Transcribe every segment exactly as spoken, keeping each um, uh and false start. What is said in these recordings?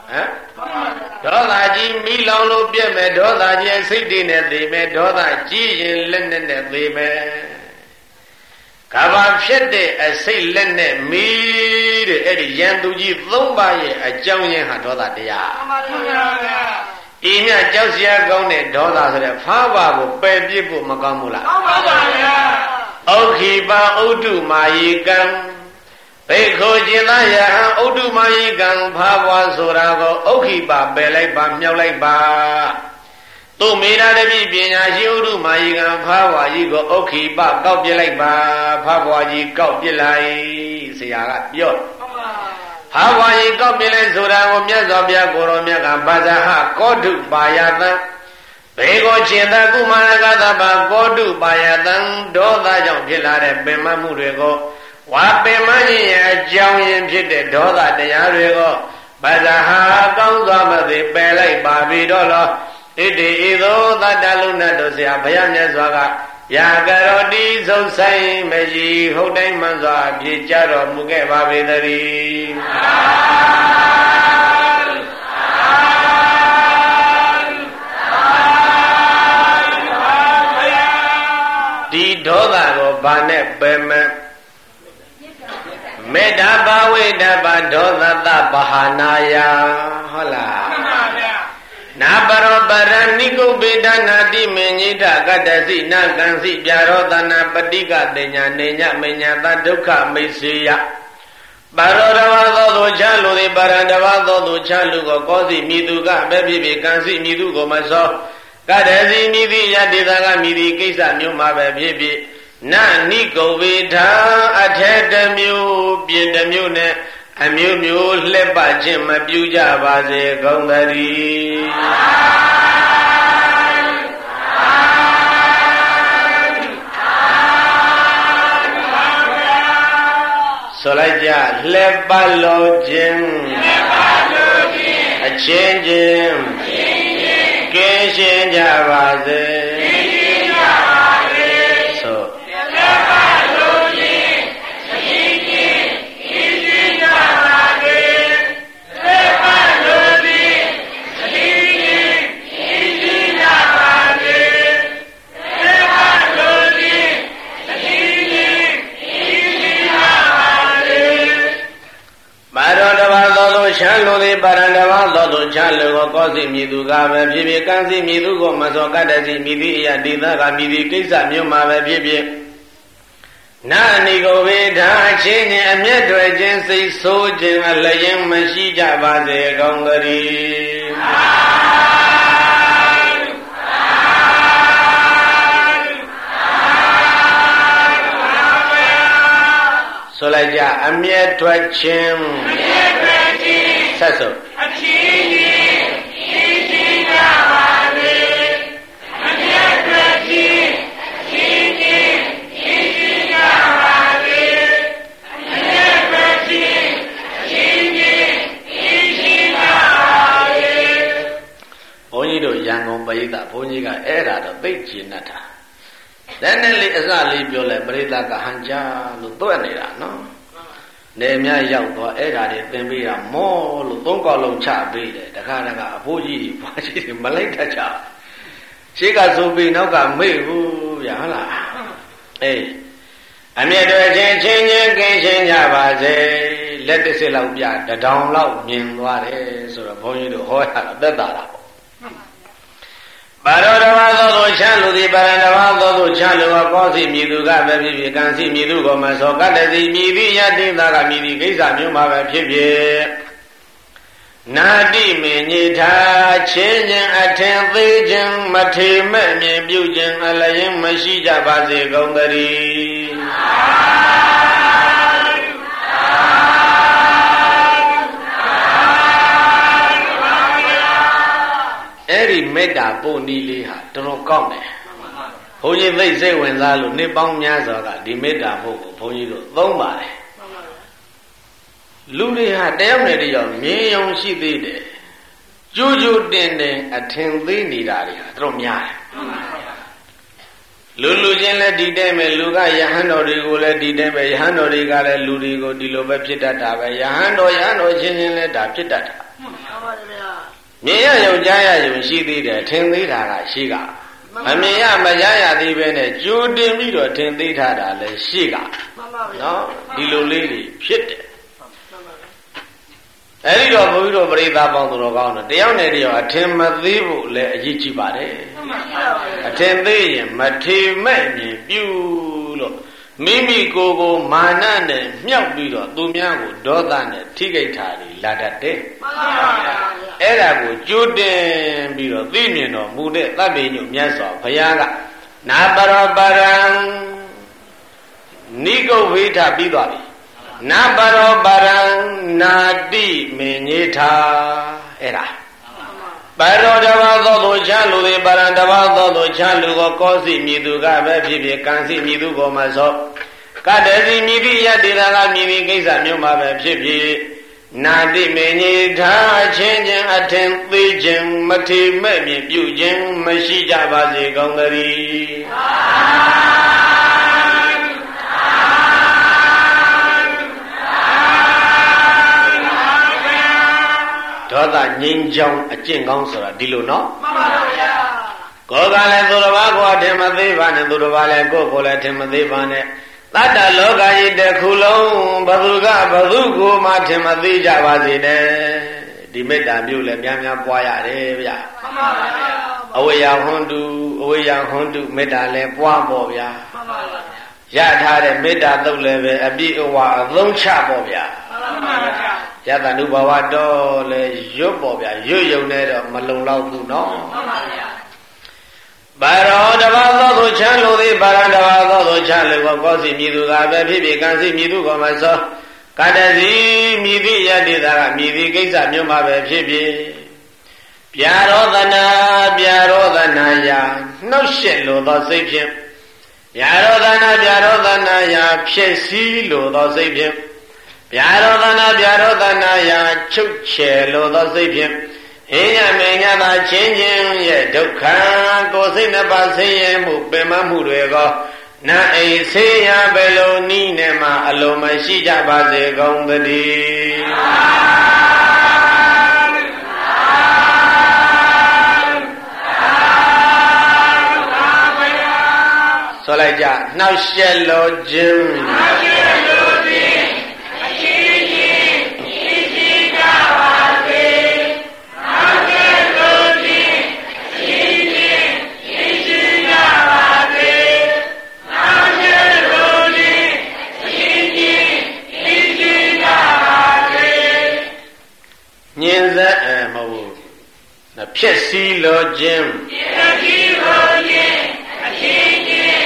ဒေါသကြီးမိလောင်လို့ပြက်မယ်ဒေါသကြီးစိတ်တည်နဲ့သိမယ်ဒေါသကြီးရင်လက်နဲ့နဲ့သိမယ်ကဘာဖြစ်တဲ့အစိတ်လက်နဲ့မီးတဲ့အဲ့ဒီရန်သူကြီးသုံးပါးရဲ့အကြောင်းရင်းဟာဒေါသတရားမှန်ပါဗျာဤမြကြောက်စရာကောင်းတဲ့ဒေါသဆိုတဲ့ဖားပါကိုပယ်ပြစ်ဖို့မကောင်းဘူးလားကောင်းပါပါဗျာဩခိပါဥဒ္ဓမာယိကံဘိက္ခုကျင်သားယဟံဥဒ္ဓမာယိကံဖားပွားဆိုတာကိုဩခိပါပယ်လိုက်ပါမြောက်လိုက်ပါသူမေနာတပိပညာရှိဥဒ္ဓမာယိကံဖားပွားကြီးကိုဩခိပကောက်ပြလိုက်ပါဖားပွားကြီးကောက်ပြလိုက်ဆရာကပြောဖားပွားကြီးကောက်ပြလိုက်ဆိုတာကိုမြတ်စွာဘုရားကိုရောမြတ်ကဘာဇဟကောတုပါယတံဘေကောကျင်သာကုမာရကသဗ္ဗကောတုပါယတံဒေါသကြောင့်ဖြစ်လာတဲ့ပင်မမှုတွေကိုဝါပင်မကြီးရဲ့အကြောင်းရင်းဖြစ်တဲ့ဒေါသတရားတွေကိုဘာဇဟာကောင်းစွာမသိပယ်လိုက်ပါပြီတော့လောဣတိဤသို့သတ္တလုဏတို့ဆရာဘုရားမြတ်စွာကယာကရောတိသုဆိုင်မရှိဟုတ်တိုင်းမှန်စွာဖြေကြတော်မူခဲ့ပါပေသတည်းဒီဒေါသကိုဘာနဲ့ပယ်မယ်မေတ္တာဘာဝိတ္တဘာဒေါသတဘာဟာနာယဟုတ်လားမှန်ပါဗျာနာပရောပရဏိကုပေဒနာတိမေညိတကတ္တစီနာကံစီပြရောတနာပတိကတေညာနေညမေညာတဒုက္ခမိတ်စေယပါရောတဝသောသူချလူသည်ပါရံတဝသောသူချလူကိုကောစီမိသူကပဲဖြစ်ဖြစ်ကံစီမိသူကိုမစောကတ္တစီမိသည်ယတိသာကမိသည်ကိစ္စမျိုးမှာပဲဖြစ်ဖြစ်နာနိကုဝေထာအထေတမျိုးပြင်တမျိုးနဲ့အမျိုးမျိုးလှက်ပခြင်းမပြုကြပါစေကုန်သတည်းဆိုလိုက်ကြလှက်ပလို့ခြင်းလှက်ပလို့ခြင်းအချင်းချင်းအချင်းချင်းကင်းရှင်းကြပါစေကင်းရှင်းကြပါစေဆိုလက်ပလို့ခြင်းအချင်းချင်းကင်းရှင်းကြပါစေလက်ပလို့ခြင်းအချင်းချင်းကင်းရှင်းကြပါစေလက်ပလို့ခြင်းအချင်းချင်းကင်းရှင်းကြပါစေပါရောတဘာသောသူချမ်းလူသည်ပါရံတဘာသောသူချမ်းလူကိုကောစီမြည်သူကပဲဖြစ်ဖြစ်ကံစီမြည်သူကိုမစောကတ္တစီမြည်သည်အရာဒေသကမြည်သည်ကိစ္စမျိုးမှာပဲဖြစ်ဖြစ်နာနိကိုဝေဒာချင်းချင်းအမျက်တွေခြင်းစိတ်ဆိုးခြင်းအလျင်မရှိကြပါစေကောင်းသတည်းဆိုလိုက်ကြအမျက်ထွက်ခြင်းအမျက်ထွက်ခြင်းဆက်စို့အချင်းချင်းရှင်းရှင်းကြပါစေအမျက်ထွက်ခြင်းအချင်းချင်းရှင်းရှင်းကြပါစေအမျက်ထွက်ခြင်းအချင်းချင်းရှင်းရှင်းကြပါစေဘုန်းကြီးတို့ရန်ကုန်ပရိသတ်ဘုန်းကြီးကအဲ့ဒါတော့သိကျင်တတ်တာလည်းနဲ့လေးအစလေးပြောလဲပရိသတ်ကဟန်ကြလို့တွက်နေတာနော်နေမြရောက်တော့အဲ့ဒါတွေသင်ပေးတာမောလို့သုံးကောက်လုံးချပေးတယ်တခါတခါအဖိုးကြီးဘာကြီးတွေမလိုက်တတ်ကြရှေ့ကဆိုပြီးနောက်ကမေ့ဘူးဗျာဟုတ်လားအေးအမြဲတည်းချင်းချင်းချင်းကင်းရှင်းကြပါစေလက်တစ်စစ်လောက်ပြတထောင်လောက်မြင်သွားတယ်ဆိုတော့ဘုန်းကြီးတို့ဟောရတာသက်သာတာပေါ့ပါရောတဘာသောသူချမ်းလူသည်ပါရံတဘာသောသူချမ်းလူကိုကောစီမြည်သူကပဲဖြစ်ဖြစ်ကံစီမြည်သူကိုမစောကတ္တစီမြည်သည်ယတိသာကမြည်သည်ကိစ္စမျိုးမှာပဲဖြစ်ဖြစ်နာတိမေညိထာချင်းချင်းအထင်သေးခြင်းမထေမဲ့မြင်ပြုခြင်းအလျင်မရှိကြပါစေကုန်သတည်းအဲ့ဒီမေတ္တာပို့နည်းလေးဟာတော်တော်ကောင်းတယ်ဘုန်းကြီးသိစိတ်ဝင်စားလို့နှစ်ပေါင်းများစွာကဒီမေတ္တာဖို့ကိုဘုန်းကြီးတို့သုံးပါတယ်လူတွေဟာတယောက်နဲ့တယောက်မြင်ယုံရှိသေးတယ်ကြိုးကြိုးတင်တင်အထင်သေးနေတာတွေဟာတော်များတယ်လူလူချင်းလည်းဒီတဲ့မဲ့လူကယဟန်တော်တွေကိုလည်းဒီတဲ့မဲ့ယဟန်တော်တွေကလည်းလူတွေကိုဒီလိုပဲဖြစ်တတ်တာပဲယဟန်တော်ယဟန်တော်ချင်းချင်းလည်းဒါဖြစ်တတ်တာမြင်ရယုံကြားရယုံရှိသေးတယ်ထင်သေးတာကရှိကမမြင်ရမကြားရသေးပဲနဲ့ကြိုတင်ပြီးတော့ထင်သေးတာလည်းရှိကနော်ဒီလိုလေးတွေဖြစ်တယ်အဲ့ဒီတော့ဘုန်းကြီးတို့ပရိသတ်ပေါင်းသူတော်ကောင်းတို့တယောက်နဲ့တယောက်အထင်မသေးဖို့လည်းအရေးကြီးပါတယ်အထင်သေးရင်မထေမဲ့မြင်ပြုလို့မိမိကိုယ်ကိုမာနနဲ့မြှောက်ပြီးတော့သူများကိုဒေါသနဲ့ထိခိုက်တာတွေလာတတ်တယ်မှန်ပါဗျာအဲ့ဒါကိုကြိုတင်ပြီးတော့သိမြင်တော်မူတဲ့သဗ္ဗညုမြတ်စွာဘုရားကနာပရောပရံနိဂုတ်ဝိထပြီးသွားပြီနာပရောပရံနာတိမင်းကြီးထာအဲ့ဒါပရောတဘာသောသူချမ်းလူသည်ပရံတဘာသောသူချမ်းလူကိုကောစီမြည်သူကပဲဖြစ်ဖြစ်ကံစီမြည်သူကိုမသောကတည်းစီမြည်ပြီးရတ္တိရာကမြည်ပြီးကိစ္စမျိုးမှာပဲဖြစ်ဖြစ်နာတိမင်းကြီးထာချင်းချင်းအထင်သေးခြင်းမထေမဲ့မြင်ပြုခြင်းမရှိကြပါစေကောင်းသတည်းဒေါသငြိမ်းချမ်းအကျင့်ကောင်းဆိုတာဒီလိုနော်မှန်ပါဗျာကိုယ်ကလည်းသူတစ်ပါးကိုအထင်မသေးပါနဲ့သူတစ်ပါးလည်းကိုယ်ကိုလည်းအထင်မသေးပါနဲ့တတ္တလောကကြီးတစ်ခုလုံးဘသူကဘသူကိုမှထင်မသေးကြပါစေနဲ့ဒီမေတ္တာမျိုးလည်းများများပွားရတယ်ဗျာမှန်ပါဗျာအဝေယဟွန်တုအဝေယဟွန်တုမေတ္တာလည်းပွားပေါ့ဗျာမှန်ပါဗျာရထားတဲ့မေတ္တာသုတ်လည်းပဲအပြည့်အဝအသုံးချပေါ့ဗျာမှန်ပါဗျာယတနုဘဝတော့လေရွတ်ပေါ့ဗျာရွတ်ယုံနေတော့မလုံလောက်ဘူးနော်မှန်ပါဗျာဘာရောတဘာသောသူချမ်းလူသည်ဘာရတဘာသောသူချမ်းလူကိုကောစီမြည်သူကပဲဖြစ်ဖြစ်ကံစီမြည်သူကိုမသောကတစီမြည်သည့်ယတ္တိသာကမြည်သည့်ကိစ္စမျိုးမှာပဲဖြစ်ဖြစ်ပြာရောသနာပြာရောသနာယနှုတ်ရှက်လိုသောစိတ်ဖြင့်ပြာရောသနာပြာရောသနာယဖြစ်စည်းလိုသောစိတ်ဖြင့်ပြာရောသနာပြာရောသနာယချုပ်ချယ်လိုသောစိတ်ဖြင့်ဟိညမေညသာချင်းချင်းရဲ့ဒုက္ခကိုယ်စိတ်နှပါဆင်းရဲမှုပင်မမှုတွေကိုနာအိဆေးရဘယ်လိုနည်းနဲ့မှအလိုမရှိကြပါစေကောင်းသတည်းဆိုလိုက်ကြနှောက်ရှက်လို့ခြင်းနှောက်ရှက်လို့ခြင်းအချင်းချင်းရှင်းရှင်းကြပါစေနှောက်ရှက်လို့ခြင်းအချင်းချင်းရှင်းရှင်းကြပါစေနှောက်ရှက်လို့ခြင်းအချင်းချင်းရှင်းရှင်းကြပါစေညင်စက်အမဟုတ်ဘူးဖြစ်စည်းလို့ခြင်းဖြစ်စည်းလို့ခြင်းအချင်းချင်း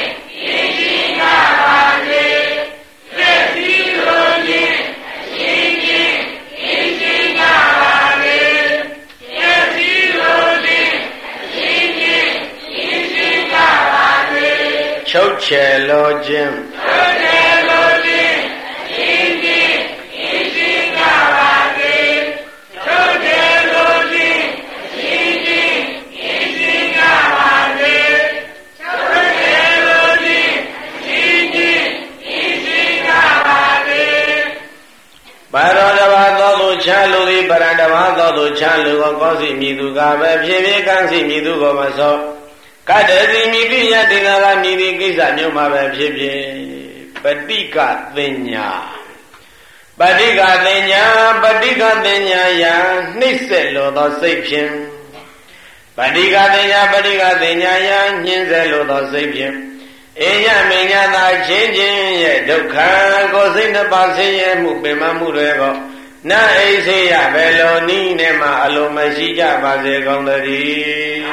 ချုပ်ချယ်လိုခြင်းချုပ်ချယ်လိုခြင်းအချင်းချင်းရှင်းရှင်းကြပါစေချုပ်ချယ်လိုခြင်းအချင်းချင်းရှင်းရှင်းကြပါစေချုပ်ချယ်လိုခြင်းအချင်းချင်းရှင်းရှင်းကြပါစေဘာရောတဘာသောသူချမ်းလူသည်ပရံတဘာသောသူချမ်းလူကိုကောစီမြည်သူကပဲဖြစ်ဖြစ်ကံစီမြည်သူကိုမသောကတည်းစီမြည်သည့်ယတ္တိသာကမြည်သည့်ကိစ္စမျိုးမှာပဲဖြစ်ဖြစ်ပဋိကသင်ညာပဋိကသင်ညာပဋိကသင်ညာယံနှိမ့်ဆက်လိုသောစိတ်ဖြင့်ပဋိကသင်ညာပဋိကသင်ညာယံညှင်းဆဲလိုသောစိတ်ဖြင့်အေယမင်ညာသာချင်းချင်းရဲ့ဒုက္ခကိုစိတ်နှပါဆင်းရဲမှုပင်မမှုတွေကိုနာအိစေရဘယ်လိုနည်းနဲ့မှအလိုမရှိကြပါစေကောင်းသတည်း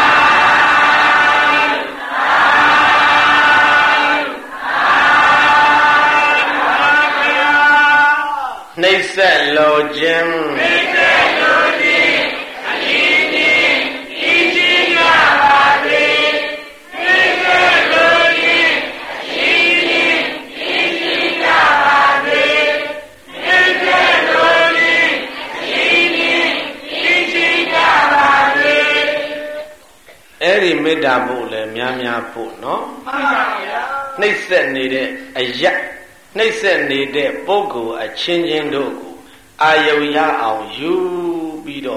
နှိမ့်ဆက်လိုခြင်းနှိမ့်ဆက်လိုခြင်းအချင်းချင်းရှင်းရှင်းကြပါစေနှိမ့်ဆက်လိုခြင်းအချင်းချင်းရှင်းရှင်းကြပါစေနှိမ့်ဆက်လိုခြင်းအချင်းချင်းရှင်းရှင်းကြပါစေအဲ့ဒီမေတ္တာဖို့လည်းများများဖို့နော်မှန်ပါဗျာနှိမ့်ဆက်နေတဲ့အရက်နှိမ့်ဆက်နေတဲ့ပုဂ္ဂိုလ်အချင်းချင်းတို့ကိုအာယုံရအောင်ယူပြီးတော့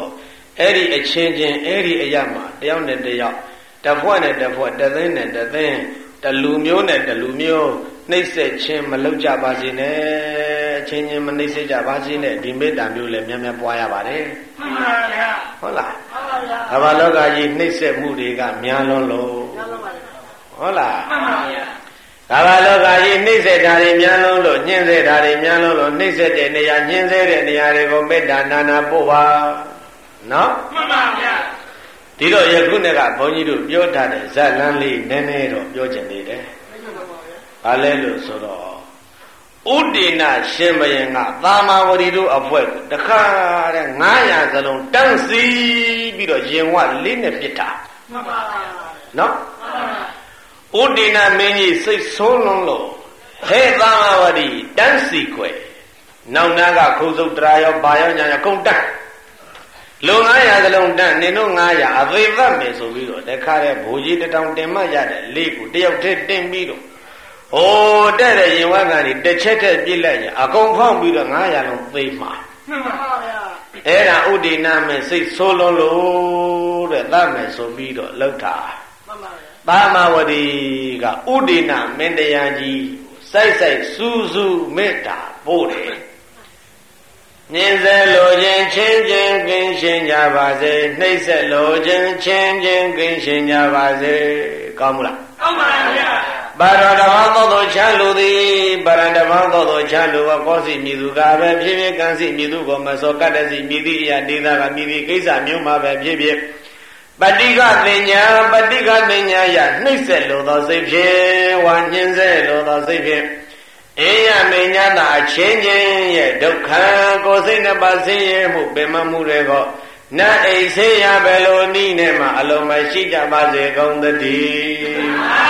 အဲ့ဒီအချင်းချင်းအဲ့ဒီအရာမှာတယောက်နဲ့တယောက်တစ်ဖွဲ့နဲ့တစ်ဖွဲ့တစ်သိန်းနဲ့တစ်သိန်းတလူမျိုးနဲ့တလူမျိုးနှိမ့်ဆက်ခြင်းမလုပ်ကြပါစေနဲ့အချင်းချင်းမနှိမ့်ဆက်ကြပါစေနဲ့ဒီမေတ္တာမျိုးလည်းများများပွားရပါတယ်မှန်ပါဗျာဟုတ်လားမှန်ပါဗျာကမ္ဘာလောကကြီးနှိမ့်ဆက်မှုတွေကများလွန်းလို့များလွန်းပါဗျာဟုတ်လားမှန်ပါဗျာကမ္ဘာလောကကြီးနှိမ့်ဆက်တာတွေများလွန်းလို့ညှင်းဆဲတာတွေများလွန်းလို့နှိမ့်ဆက်တဲ့နေရာညှင်းဆဲတဲ့နေရာတွေကိုမေတ္တာနာနာပို့ပါနော်မှန်ပါဗျာဒီတော့ယခုနေ့ကဘုန်းကြီးတို့ပြောထားတဲ့ဇတ်လန်းလေးနည်းနည်းတော့ပြောချင်နေတယ်ဘာလဲလို့ဆိုတော့ဥဒိဏရှင်ဘယင်ကသာမဝတိတို့အဖွဲ့ကိုတခါတဲ့ငါးရာစလုံးတန်းစီပြီးတော့ရင်ဝလေးနဲ့ပြစ်တာမှန်ပါနော်ဥဒိဏမင်းကြီးစိတ်ဆိုးလုံးလို့ဟဲ့သာမဝတိတန်းစီခွဲနောက်နာကခုစုတ်တရာရောဘာရောညာရောကုန်တန်းလူငါးရာစလုံးတန်းနင်တို့ငါးရာအသေးသက်မယ်ဆိုပြီးတော့တခါတဲ့ဘိုးကြီးတထောင်တင်မှရတဲ့လေးကိုတယောက်တည်းတင်ပြီးတော့ဟိုတဲ့တဲ့ရင်ဝါကနေတစ်ချက်တည်းပြစ်လိုက်ရင်အကုန်ဖောက်ပြီးတော့ငါးရာလုံးသိမှာမှန်ပါဗျာအဲ့ဒါဥဒိဏမင်းစိတ်ဆိုးလုံးလို့တဲ့သတ်မယ်ဆိုပြီးတော့လှုပ်တာမှန်ပါဗျာသာမဝတိကဥဒိဏမင်းတရားကြီးစိုက်စိုက်စူးစူးမေတ္တာပို့တယ်ညင်စဲလိုခြင်းချင်းချင်းကင်းရှင်းကြပါစေနှိမ့်ဆက်လိုခြင်းချင်းချင်းကင်းရှင်းကြပါစေကောင်းမလားကောင်းပါဗျာပါရတဘောသောသောချမ်းလူသည်ပါရတဘောသောသောချမ်းလူကကောစီမြည်သူကပဲဖြစ်ဖြစ်ကံစီမြည်သူကိုမစောကတ္တစီမြည်သည့်အရာဒေသကမြည်သည့်ကိစ္စမျိုးမှာပဲဖြစ်ဖြစ်ပဋိကပညာပဋိကပညာရနှိမ့်ဆက်လိုသောစိတ်ဖြင့်ဝါညင်ဆက်လိုသောစိတ်ဖြင့်အေယမေညတာအချင်းချင်းရဲ့ဒုက္ခကိုယ်စိတ်နှစ်ပါးဆင်းရဲမှုပင်မမှုတွေကိုနတ်အိဆေးရဘယ်လိုနည်းနဲ့မှအလုံးမရှိကြပါစေကုန်သတည်း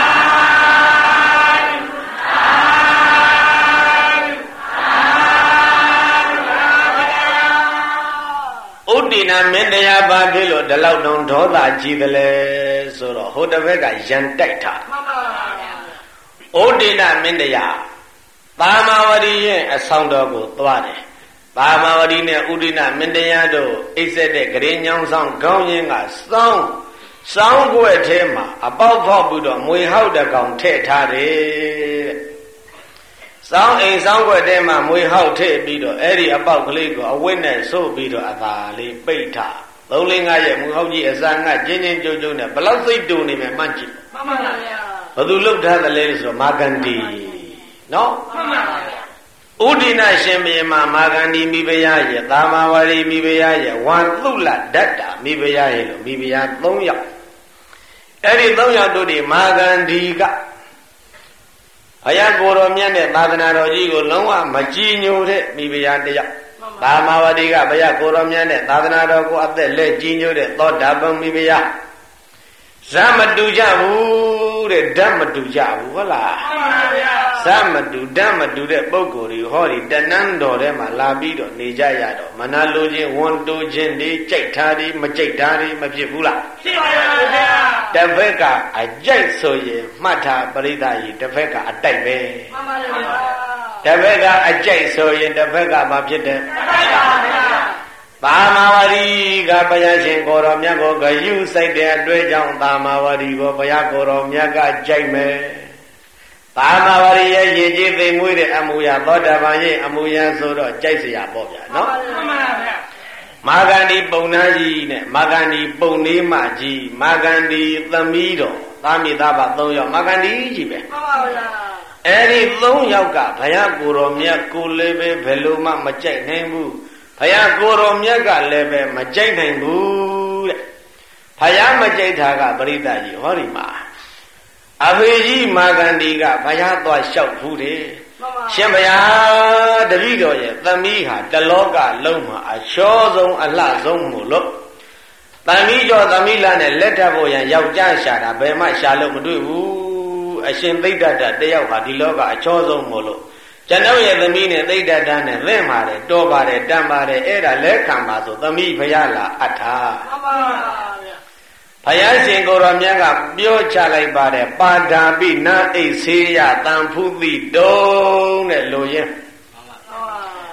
ဥဒိဏမင်းတရားပါဖြစ်လို့ဒီလောက်တောင်ဒေါသကြီးတယ်လေဆိုတော့ဟိုတစ်ဘက်ကရန်တိုက်တာမှန်ပါဗျာဥဒိဏမင်းတရားသာမဝတိရဲ့အဆောင်တော်ကိုသွားတယ်သာမဝတိနဲ့ဥဒိဏမင်းတရားတို့အိပ်စက်တဲ့ဂရေညောင်းဆောင်ခေါင်းရင်းကစောင်းစောင်းကွက်ထဲမှာအပေါက်ဖောက်ပြီးတော့မွေဟောက်တကောင်ထည့်ထားတယ်စောင်းအိမ်စောင်းကွက်ထဲမှာမွေဟောက်ထည့်ပြီးတော့အဲ့ဒီအပေါက်ကလေးကိုအဝတ်နဲ့ဆို့ပြီးတော့အသာလေးပိတ်ထားသုံးလေးငါးရဲ့မွေဟောက်ကြီးအစာငတ်ချင်းချင်းကြုံကြုံနဲ့ဘလောက်စိတ်တူနေမယ်မှန်းကြည့်မှန်ပါဗျာဘယ်သူလှုပ်ထားသလဲဆိုတော့မာဂန္ဒီနော်မှန်ပါဗျာဥဒိဏရှင်ဘုရင်မှာမာဂန္ဒီမိဖုရားရဲ့သာမဝရီမိဖုရားရဲ့ဝါသုလဓတ္တာမိဖုရားရဲ့လို့မိဖုရား၃ယောက်အဲ့ဒီ၃ယောက်တို့ဒီမာဂန္ဒီကဘုရားကိုယ်တော်မြတ်နဲ့သာသနာတော်ကြီးကိုလုံးဝမကြည်ညိုတဲ့မိဖုရားတစ်ယောက်သာမဝတိကဘုရားကိုယ်တော်မြတ်နဲ့သာသနာတော်ကိုအသက်လက်ကြည်ညိုတဲ့သောတာပန်မိဖုရားဇမတူကြဘူးတဲ့ဓာတ်မတူကြဘူးဟုတ်လားမှန်ပါဗျာဇမတူဓာတ်မတူတဲ့ပုဂ္ဂိုလ်တွေဟောဒီတဏ္ဍတော်ထဲမှာလာပြီးတော့နေကြရတော့မနာလိုခြင်းဝန်တိုးခြင်းတွေကြိုက်တာတွေမကြိုက်တာတွေမဖြစ်ဘူးလားဖြစ်ပါရဲ့ဗျာတစ်ဖက်ကအကြိုက်ဆိုရင်မှတ်ထားပရိသတ်ကြီးတစ်ဖက်ကအတိုက်ပဲမှန်ပါရဲ့ဗျာတစ်ဖက်ကအကြိုက်ဆိုရင်တစ်ဖက်ကမဖြစ်တယ်တစ်ဖက်ကပါဗျာသာမဝတိကဘုရားရှင်ကိုယ်တော်မြတ်ကိုဂယုစိုက်တဲ့အတွေ့အကြောင်းသာမဝတိကိုဘုရားကိုယ်တော်မြတ်ကကြိုက်မယ်သာမဝတိရဲ့ရည်ကြည်သိမ်မွေးတဲ့အမူအရာသောတာပန်ရဲ့အမူအရာဆိုတော့ကြိုက်เสียပေါ့ဗျာနော်မှန်ပါဗျာမာဂန္ဒီပုံနာကြီးနဲ့မာဂန္ဒီပုံလေးမကြီးမာဂန္ဒီသမီးတော်သာမိသားပါ၃ယောက်မာဂန္ဒီကြီးပဲမှန်ပါဗျာအဲ့ဒီ၃ယောက်ကဘုရားကိုယ်တော်မြတ်ကိုလည်းပဲဘယ်လိုမှမကြိုက်နိုင်ဘူးဘုရားကိုယ်တော်မြတ်ကလည်းပဲမကြိုက်နိုင်ဘူးတဲ့ဘုရားမကြိုက်တာကပရိသတ်ကြီးဟောဒီမှာအဖေကြီးမာဂန္ဒီကဘုရားသွားလျှောက်ဘူးတယ်ရှင်ဘုရားတပည့်တော်ရဲ့သမီးဟာတလောကလုံးမှာအချောဆုံးအလှဆုံးမို့လို့သမီးကျော်သမီးလာနဲ့လက်ထပ်ဖို့ရန်ယောက်ျားရှာတာဘယ်မှရှာလို့မတွေ့ဘူးအရှင်သိဒ္ဓတတယောက်ဟာဒီလောကအချောဆုံးမို့လို့ကျွန်တော်ရဲ့သမီးနဲ့သိဒ္ဓတာနဲ့သင့်ပါတယ်တောပါတယ်တန်ပါတယ်အဲ့ဒါလက်ခံပါဆိုသမီးဘုရားလာအပ်တာမှန်ပါဗျာဘုရားရှင်ကိုယ်တော်မြတ်ကပြောချလိုက်ပါတယ်ပါဒာပိနာအိဆေယတံဖုတိတုံးတဲ့လိုရင်း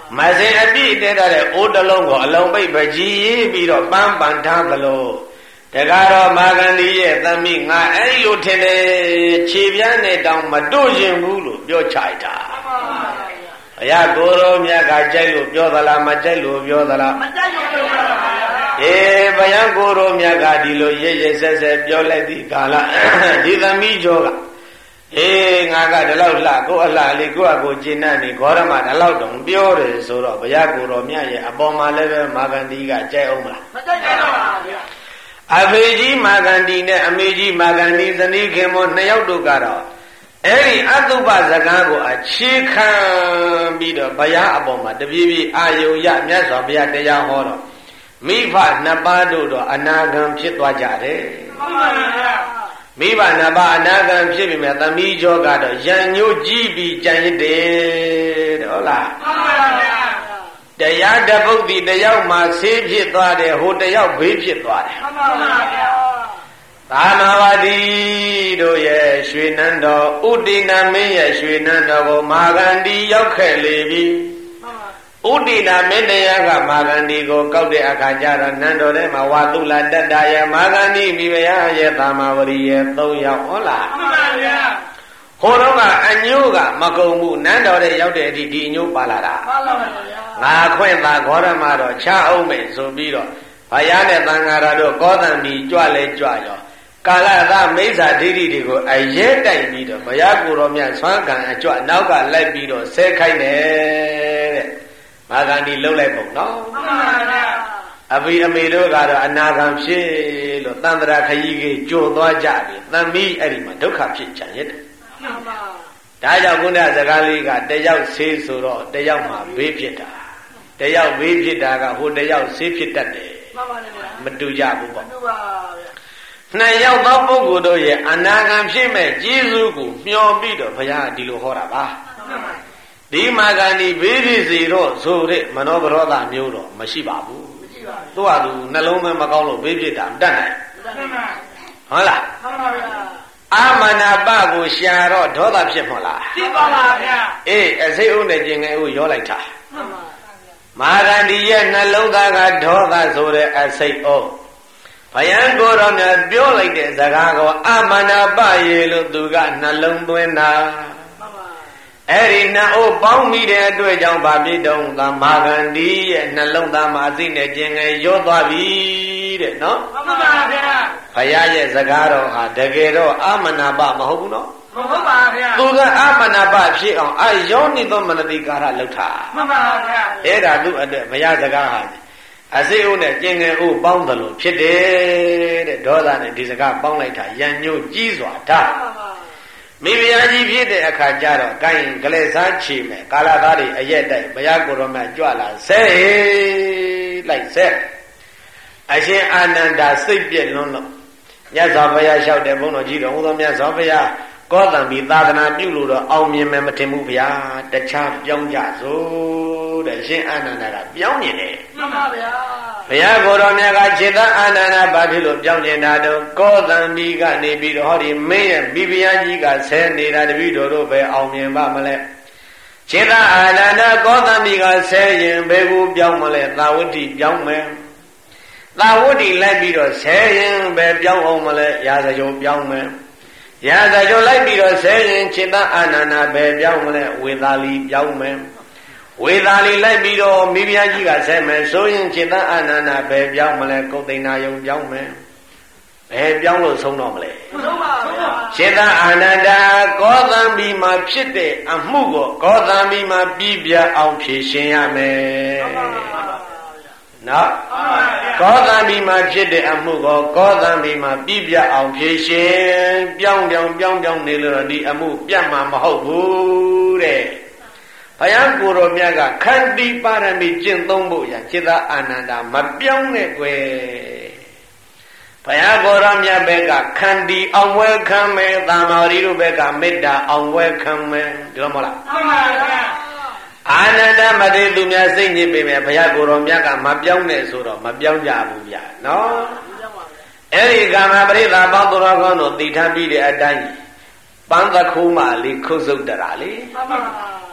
မစင်အပြည့်တဲတဲ့အိုးတလုံးကိုအလုံးပိတ်ပကြီးပြီးတော့ပန်းပန်ထားသလိုတကားတော့မာဂန္ဒီရဲ့သမီးငါအဲ့လိုထင်တယ်ခြေပြန်းနဲ့တောင်မတို့ရင်ဘူးလို့ပြောချလိုက်တာဘုရားကိုရောမြတ်ကကြိုက်လို့ပြောသလားမကြိုက်လို့ပြောသလားမကြိုက်လို့ပြောတာပါဗျာအေးဘုရားကိုရောမြတ်ကဒီလိုရရဆက်ဆက်ပြောလိုက်သည့်ကာလဒီသမီးကျော်ကအေးငါကဒီလောက်လှကိုအလှလေးကိုအကိုကျင့်နေဂေါရမဒီလောက်တော့ပြောတယ်ဆိုတော့ဘုရားကိုရောမြတ်ရဲ့အပေါ်မှာလည်းပဲမာဂန္ဒီကကြိုက်အောင်မလားမကြိုက်တော့ပါဗျာအဖေကြီးမာဂန္ဒီနဲ့အမေကြီးမာဂန္ဒီဇနီးခင်မောနှစ်ယောက်တို့ကတော့အဲ့ဒီအတုပစကားကိုအခြေခံပြီးတော့ဘုရားအပေါ်မှာတပြေးပြေးအာယုံရမြတ်စွာဘုရားတရားဟောတော့မိဖနှစ်ပါးတို့တော့အနာဂံဖြစ်သွားကြတယ်မှန်ပါဗျာမိဘနှစ်ပါးအနာဂံဖြစ်ပြီမဲ့သမီးကျော်ကတော့ရံညိုးကြီးပြီးကြံရစ်တယ်တဲ့ဟုတ်လားမှန်ပါဗျာတရားတပုတ်ဒီတယောက်မှဆေးဖြစ်သွားတယ်ဟိုတယောက်ဘေးဖြစ်သွားတယ်မှန်ပါဗျာသာနာဝတိတို့ရဲ့ရွှေနန်းတော်ဥဒိနာမင်းရဲ့ရွှေနန်းတော်ကိုမာဂန္ဒီရောက်ခဲ့လေပြီဥဒိနာမင်းတရားကမာဂန္ဒီကိုကောက်တဲ့အခါကျတော့နန်းတော်ထဲမှာဝါတုလာတတ္တရဲ့မာဂန္ဒီမိဖုရားရဲ့သာမဝရီရဲ့သုံးယောက်ဟုတ်လားမှန်ပါဗျာဟိုတော့ကအညိုးကမကုံဘူးနန်းတော်ထဲရောက်တဲ့အထိဒီအညိုးပါလာတာမှန်ပါဗျာငါခွင့်သာဂေါရမတော့ချအောင်မယ်ဆိုပြီးတော့ဘုရားနဲ့သံဃာတော်တို့ကောသံဒီကြွလဲကြွရောကာလသမိစ္ဆာဒိဋ္ဌိတွေကိုအရဲတိုက်ပြီးတော့ဘုရားကိုယ်တော်မြတ်ဆွမ်းခံအကြွနောက်ကလိုက်ပြီးတော့ဆဲခိုင်းတယ်တဲ့မာဂန္ဒီလှုပ်လိုက်ပုံနော်မှန်ပါဗျာအဘိအမေတို့ကတော့အနာဂံဖြစ်လို့တန်ត្រာခရီးကြီးကြိုသွားကြပြီသမီးအဲ့ဒီမှာဒုက္ခဖြစ်ကြရဲ့မှန်ပါဒါကြောင့်ခုနစကားလေးကတယောက်ဆေးဆိုတော့တယောက်မှာဘေးဖြစ်တာတယောက်ဘေးဖြစ်တာကဟိုတယောက်ဆေးဖြစ်တတ်တယ်မှန်ပါဗျာမတူကြဘူးပေါ့မှန်ပါဗျာနှစ်ယောက်သောပုဂ္ဂိုလ်တို့ရဲ့အနာဂံဖြစ်မဲ့ကျေးဇူးကိုမျှော်ပြီးတော့ဘုရားဒီလိုဟောတာပါဒီမာဂန္ဒီဘေးဖြစ်စီတော့ဆိုတဲ့မနောဗရောဓမျိုးတော့မရှိပါဘူးမရှိပါဘူးသူကသူနှလုံးသွင်းမကောင်းလို့ဘေးဖြစ်တာမတတ်နိုင်ဟုတ်လားမှန်ပါဗျာအာမနာပကိုရှာတော့ဒေါသဖြစ်မလားဖြစ်ပါပါဗျာအေးအစိတ်အုပ်နဲ့ကျင်ငယ်ဦးရောလိုက်တာမှန်ပါမာဂန္ဒီရဲ့နှလုံးသားကဒေါသဆိုတဲ့အစိတ်အုပ်ဘယံကိုရောမြတ်ပြောလိုက်တဲ့စကားကိုအမနာပရေလို့သူကနှလုံးသွင်းတာအဲ့ဒီနှအိုးပေါင်းမိတဲ့အတွက်ကြောင့်ဗာပြည့်တုံးသာမာဂန္ဒီရဲ့နှလုံးသားမှာအသိနဲ့ကျင်ငယ်ရောသွားပြီတဲ့နော်မှန်ပါဗျာဘုရားရဲ့စကားတော်ဟာတကယ်တော့အမနာပမဟုတ်ဘူးနော်မဟုတ်ပါဗျာသူကအမနာပဖြစ်အောင်အယောနိသောမနတိကာရလောက်တာမှန်ပါဗျာအဲ့ဒါသူ့အတွက်ဘုရားစကားဟာအစိအိုးနဲ့ကျင်ငယ်အိုးပေါင်းတယ်လို့ဖြစ်တယ်တဲ့ဒေါသနဲ့ဒီစကားပေါင်းလိုက်တာရံညို့ကြီးစွာတာမိဖုရားကြီးဖြစ်တဲ့အခါကျတော့ကိုင်းကလေးစားချီမယ်ကာလသားတွေအရက်တိုက်ဘုရားကိုယ်တော်မြတ်ကြွလာဆဲလိုက်ဆဲအရှင်အာနန္ဒာစိတ်ပြည့်လွန်းလို့မြတ်စွာဘုရားလျှောက်တဲ့ဘုန်းတော်ကြီးတော်ဟောတော်မြတ်စွာဘုရားကောသံဘီသာသနာပြုလို့တော့အောင်မြင်မယ်မထင်ဘူးဗျာတခြားပြောင်းကြစို့တဲ့ရှင်အာနန္ဒာကပြောင်းမြင်တယ်မှန်ပါဗျာဘုရားကိုယ်တော်မြတ်ကခြေသားအာနန္ဒာဘာဖြစ်လို့ပြောင်းမြင်တာတော့ကောသံဘီကနေပြီးတော့ဟောဒီမင်းရဲ့မိဖုရားကြီးကဆဲနေတာတပည့်တော်တို့ပဲအောင်မြင်ပါမလဲခြေသားအာနန္ဒာကောသံဘီကဆဲရင်ဘယ်ကိုပြောင်းမလဲသာဝတိပြောင်းမယ်သာဝတိလိုက်ပြီးတော့ဆဲရင်ပဲပြောင်းအောင်မလဲရာဇဂုံပြောင်းမယ်ရာဇဂုံလိုက်ပြီးတော့ဆဲရင်ခြေသားအာနန္ဒာပဲပြောင်းမလဲဝေသာလီပြောင်းမယ်ဝေသာလီလိုက်ပြီးတော့မိဖုရားကြီးကဆဲမယ်ဆိုရင်ခြေသားအာနန္ဒာပဲပြောင်းမလဲကုသိဏယုံပြောင်းမယ်ဘယ်ပြောင်းလို့ဆုံးတော့မလဲဆုံးပါဗျာခြေသားအာနန္ဒာကောသံဘီမှာဖြစ်တဲ့အမှုကိုကောသံဘီမှာပြီးပြအောင်ဖြေရှင်းရမယ်နော်ကောသံဘီမှာဖြစ်တဲ့အမှုကိုကောသံဘီမှာပြပြအောင်ဖြေရှင်းပြောင်းပြောင်းပြောင်းပြောင်းနေလို့ဒီအမှုပြတ်မှာမဟုတ်ဘူးတဲ့ဘုရားကိုယ်တော်မြတ်ကခန္တီပါရမီကျင့်သုံးဖို့ရจิตအာနန္ဒာမပြောင်းနဲ့ကွယ်ဘုရားကိုယ်တော်မြတ်ဘက်ကခန္တီအောင်ဝဲခံမယ်သာမာရီတို့ဘက်ကမေတ္တာအောင်ဝဲခံမယ်ဒီလိုမဟုတ်လားမှန်ပါဗျာအာနန္ဒမတိသူများစိတ်ညစ်ပေမဲ့ဘုရားကိုယ်တော်မြတ်ကမပြောင်းနဲ့ဆိုတော့မပြောင်းကြဘူးဗျာနော်အဲ့ဒီကာမပရိသပေါင်းသူတော်ကောင်းတို့တည်ထားပြီးတဲ့အတိုင်းပန်းသခိုးမှလေးခုတ်စုတ်တရာလေမှန်ပါ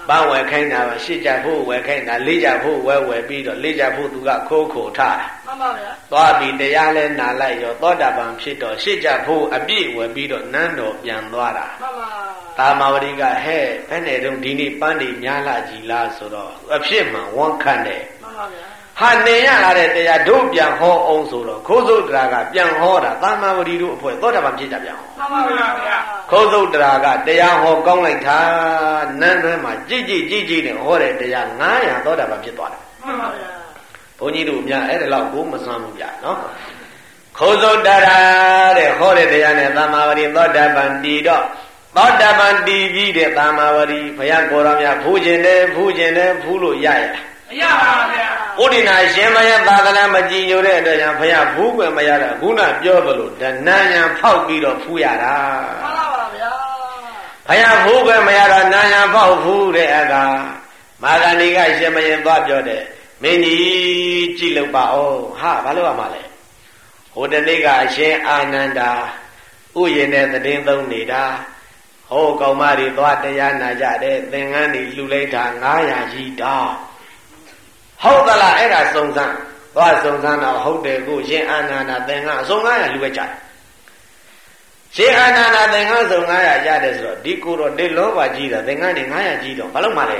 ပန်းဝယ်ခိုင်းတာရှစ်ကြဖို့ဝယ်ခိုင်းတာလေးကြဖို့ဝယ်ဝယ်ပြီးတော့လေးကြဖို့သူကခိုးခိုထားတာမှန်ပါဗျာသွားပြီးတရားလဲနာလိုက်ရောသောတာပန်ဖြစ်တော့ရှစ်ကြဖို့အပြည့်ဝယ်ပြီးတော့နန်းတော်ပြန်သွားတာမှန်ပါသာမဝတိကဟဲ့ဘယ်နဲ့တုန်းဒီနေ့ပန်းတွေများလာကြည်လားဆိုတော့အဖြစ်မှန်ဝန်ခံတယ်မှန်ပါဗျာဟာနေရလာတဲ့တရားတို့ပြန်ဟောအောင်ဆိုတော့ခိုးစုတ်တရာကပြန်ဟောတာသာမဝတိတို့အဖွဲ့သောတာပန်ဖြစ်ကြပြန်ဟောမှန်ပါဗျာခိုးစုတ်တရာကတရားဟောကောင်းလိုက်တာနန်းတွဲမှာကြည်ကြည်ကြည်ကြည်နဲ့ဟောတဲ့တရားငါးရာသောတာပန်ဖြစ်သွားတယ်မှန်ပါဗျာဘုန်းကြီးတို့များအဲ့ဒါလောက်ကိုမစွမ်းဘူးဗျာနော်ခိုးစုတ်တရာတဲ့ဟောတဲ့တရားနဲ့သာမဝတိသောတာပန်တည်တော့သောတာပန်တည်ပြီးတဲ့သာမဝတိဘုရားကိုယ်တော်များဖူးခြင်းတယ်ဖူးခြင်းတယ်ဖူးလို့ရရမရပါဗျာဥဒိနာရှင်မယသာသနာမကြည်ညိုတဲ့အတွက်ကြောင့်ဘုရားဖူးွယ်မရတာခုနပြောသလိုတဏှာညာဖောက်ပြီးတော့ဖူးရတာမှန်ပါပါဗျာဘုရားဖူးွယ်မရတာနာညာဖောက်ဖူးတဲ့အခါမာဂန္ဒီကရှင်မယသွားပြောတဲ့မင်းကြီးကြည်လို့ပါအောင်ဟာဘာလို့ရမှာလဲဟိုတနေ့ကအရှင်အာနန္ဒာဥယျာဉ်နဲ့သတင်းသုံးနေတာဟောကောင်မတွေသွားတရားနာကြတယ်သင်္ကန်းတွေလှူလိုက်တာငါးရာကြီးတောင်းဟုတ်သလားအဲ့ဒါစုံစမ်းသွားစုံစမ်းတော့ဟုတ်တယ်ကိုရှင်အာနန္ဒာသင်္ကန်းအစုံငါးရာလှူခဲ့ကြတယ်ရှင်အာနန္ဒာသင်္ကန်းစုံငါးရာရတယ်ဆိုတော့ဒီကိုတော့ဒီလောဘကြီးတာသင်္ကန်းတွေငါးရာကြီးတော့ဘာလို့မှလဲ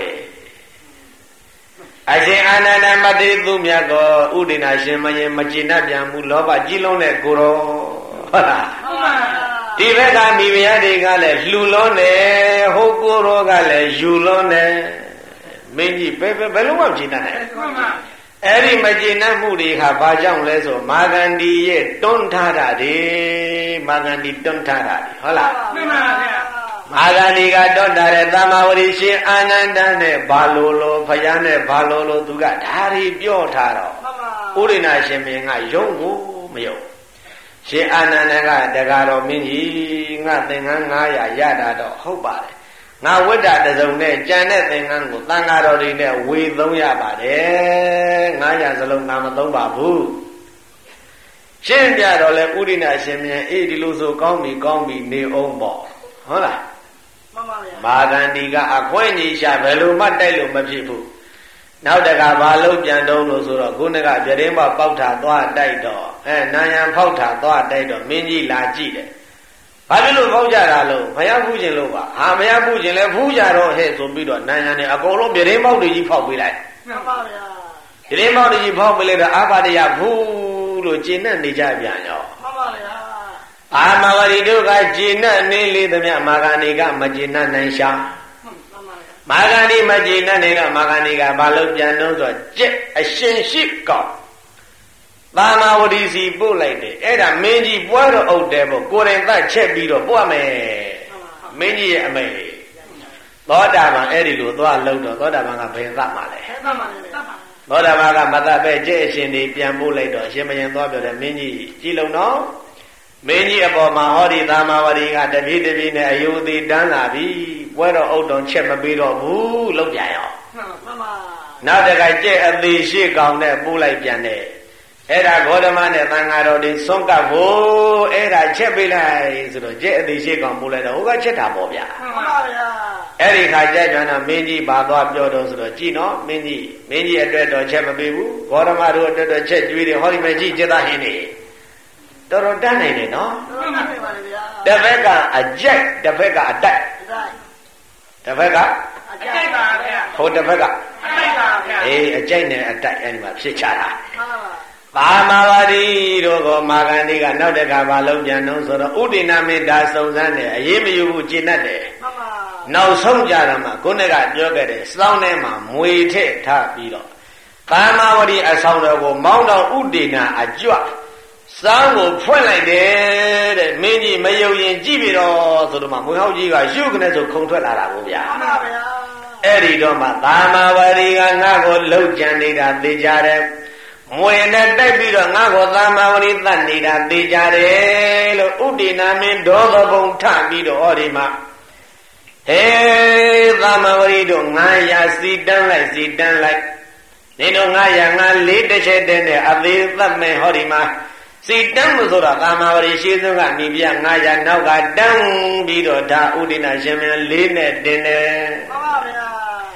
အရှင်အာနန္ဒမတိသူမြတ်ကောဥဒိနာရှင်မရင်မကျေနပ်ပြန်ဘူးလောဘကြီးလုံးတဲ့ကိုရောဟုတ်လားဟုတ်ပါဒီဘက်ကမိဖုရားတွေကလည်းလှူလုံးတယ်ဟိုကိုရောကလည်းယူလုံးတယ်မင်းကြီးဘယ်ဘယ်လုံးမှမကျေနပ်နိုင်အဲ့ဒီမကျေနပ်မှုတွေဟာဘာကြောင့်လဲဆိုမာဂန္ဒီရဲ့တွန်းထားတာတွေမာဂန္ဒီတွန်းထားတာတွေဟုတ်လားမှန်ပါဗျာမာဂန္ဒီကတွန်းထားတဲ့သမ္မာဝတိရှင်အာနန္ဒာနဲ့ဘာလို့လို့ဖယားနဲ့ဘာလို့လို့သူကဓာရီပြောထားတော့ဥရိဏရှင်မင်းကယုံကိုမယုံရှင်အာနန္ဒာကတကားတော်မင်းကြီးငါသင်္ကန်းငါးရာရတာတော့ဟုတ်ပါတယ်ငါဝိတ္တတစုံနဲ့ကြံတဲ့သင်္ကန်းကိုသံဃာတော်တွေနဲ့ဝေသုံးရပါတယ်ငါးရာစလုံးငါမသုံးပါဘူးရှင်းပြတော့လဲဥရိဏရှင်မြန်အေးဒီလိုဆိုကောင်းပြီကောင်းပြီနေအောင်ပေါ့ဟုတ်လားမှန်ပါဗျာမာဂန္ဒီကအခွင့်ကြီးရှာဘယ်လိုမှတိုက်လို့မဖြစ်ဘူးနောက်တကဘာလို့ပြန်တုံးလို့ဆိုတော့ခုနကပြတင်းမပေါက်တာသွားတိုက်တော့အဲနာယံဖောက်တာသွားတိုက်တော့မင်းကြီးလာကြည့်တယ်ဘာဖြစ်လို့ဖောက်ကြတာလို့မရဖူးခြင်းလို့ပါဟာမရဖူးခြင်းလဲဖူးကြတော့ဟဲ့ဆိုပြီးတော့နာယံနဲ့အကုန်လုံးပြတင်းပေါက်တွေကြီးဖောက်ပေးလိုက်မှန်ပါဗျာပြတင်းပေါက်တွေကြီးဖောက်ပေးလိုက်တော့အာဘာတရားဘူးလို့ကျင့်နဲ့နေကြပြန်ရောမှန်ပါဗျာအာမဝရီတို့ကကျင့်နဲ့နေလေသမျှမာဂန္ဒီကမကျင့်နဲ့နိုင်ရှာမာဂန္ဒီမကျင့်နဲ့နေကမာဂန္ဒီကဘာလို့ပြန်တော့ဆိုကြက်အရှင်ရှိကောက်သာမဝတိစီပို့လိုက်တယ်အဲ့ဒါမင်းကြီးပွဲတော်အုပ်တယ်ပေါ့ကိုရင်သက်ချက်ပြီးတော့ပို့မယ်မင်းကြီးရဲ့အမေသောတာပန်အဲ့ဒီလိုသွားလုံးတော့သောတာပန်ကဘယ်သတ်မှာလဲသတ်မှာလဲသတ်မှာသောတာပန်ကမသတ်ပဲကြက်အရှင်တွေပြန်ပို့လိုက်တော့အရှင်မယံသွားပြောတယ်မင်းကြီးကြည်လုံးတော့မင်းကြီးအပေါ်မှာဟောဒီသာမဝတိကတပြေးတပြေးနဲ့အယုသေးတန်းလာပြီပွဲတော်အုပ်တော်ချက်မပေးတော့ဘူးလောက်ပြန်ရောမှန်ပါနောက်တခါကြက်အသေးရှိကောင်နဲ့ပို့လိုက်ပြန်တယ်အဲ့ဒါဂေါတမနဲ့သံဃာတော်တွေဆုံးကပ်ဖို့အဲ့ဒါချက်ပေးလိုက်ဆိုတော့ကြက်အသေးရှိကောင်ပို့လိုက်တော့ဟိုကချက်တာပေါ့ဗျာမှန်ပါဗျာအဲ့ဒီခါကြက်ပြန်တော့မင်းကြီးဘာသွားပြောတော့ဆိုတော့ကြည်နော်မင်းကြီးမင်းကြီးအတွက်တော့ချက်မပေးဘူးဂေါတမတို့အတွက်တော့ချက်ကျွေးတယ်ဟောဒီမဲ့ကြည်ကျက်သားဟင်းနေတော်တော်တန်းနိုင်တယ်နော်တော်တော်နိုင်ပါလေဗျာတစ်ဖက်ကအကြိုက်တစ်ဖက်ကအတိုက်တစ်ဖက်ကအကြိုက်ပါဗျာဟိုတစ်ဖက်ကအတိုက်ပါဗျာအေးအကြိုက်နဲ့အတိုက်အဲ့ဒီမှာဖြစ်ချတာသာမဝတိတို့ကမာဂန္ဒီကနောက်တကဘာလုံးပြန်တော့ဆိုတော့ဥဒိနာမေတ္တာစုံစမ်းတယ်အေးမယူဘူးကျင့်တတ်တယ်မှန်ပါနောက်ဆုံးကြတော့မှခုနကပြောခဲ့တယ်စောင်းထဲမှာမွေထည့်ထားပြီးတော့သာမဝတိအဆောင်တော်ကိုမောင်းတော့ဥဒိနာအကြွစောင်းကိုဖွင့်လိုက်တယ်တဲ့မင်းကြီးမယုံရင်ကြည့်ပြီတော့ဆိုတော့မှမွေဟောက်ကြီးကရှုကနေဆိုခုံထွက်လာတာကိုဗျာမှန်ပါဗျာအဲ့ဒီတော့မှသာမဝတိကငါ့ကိုလှုပ်ကြံနေတာသိကြတယ်မွေနဲ့တိုက်ပြီးတော့ငါ့ကိုသာမဝတိသတ်နေတာသိကြတယ်လို့ဥဒိနာမင်းဒေါသဘုံထပြီးတော့ဟောဒီမှာဟေးသာမဝတိတို့ငါရစီတန်းလိုက်စီတန်းလိုက်နေတော့ငါရငါလေးတစ်ချက်တည်းနဲ့အသေးသတ်မယ်ဟောဒီမှာစီတန်းလို့ဆိုတာသာမဝတိရှိဆုံးကမိပြငါရနောက်ကတန်းပြီးတော့ဒါဥဒိနာရှင်မင်းလေးနဲ့တင်တယ်မှန်ပါဗျာ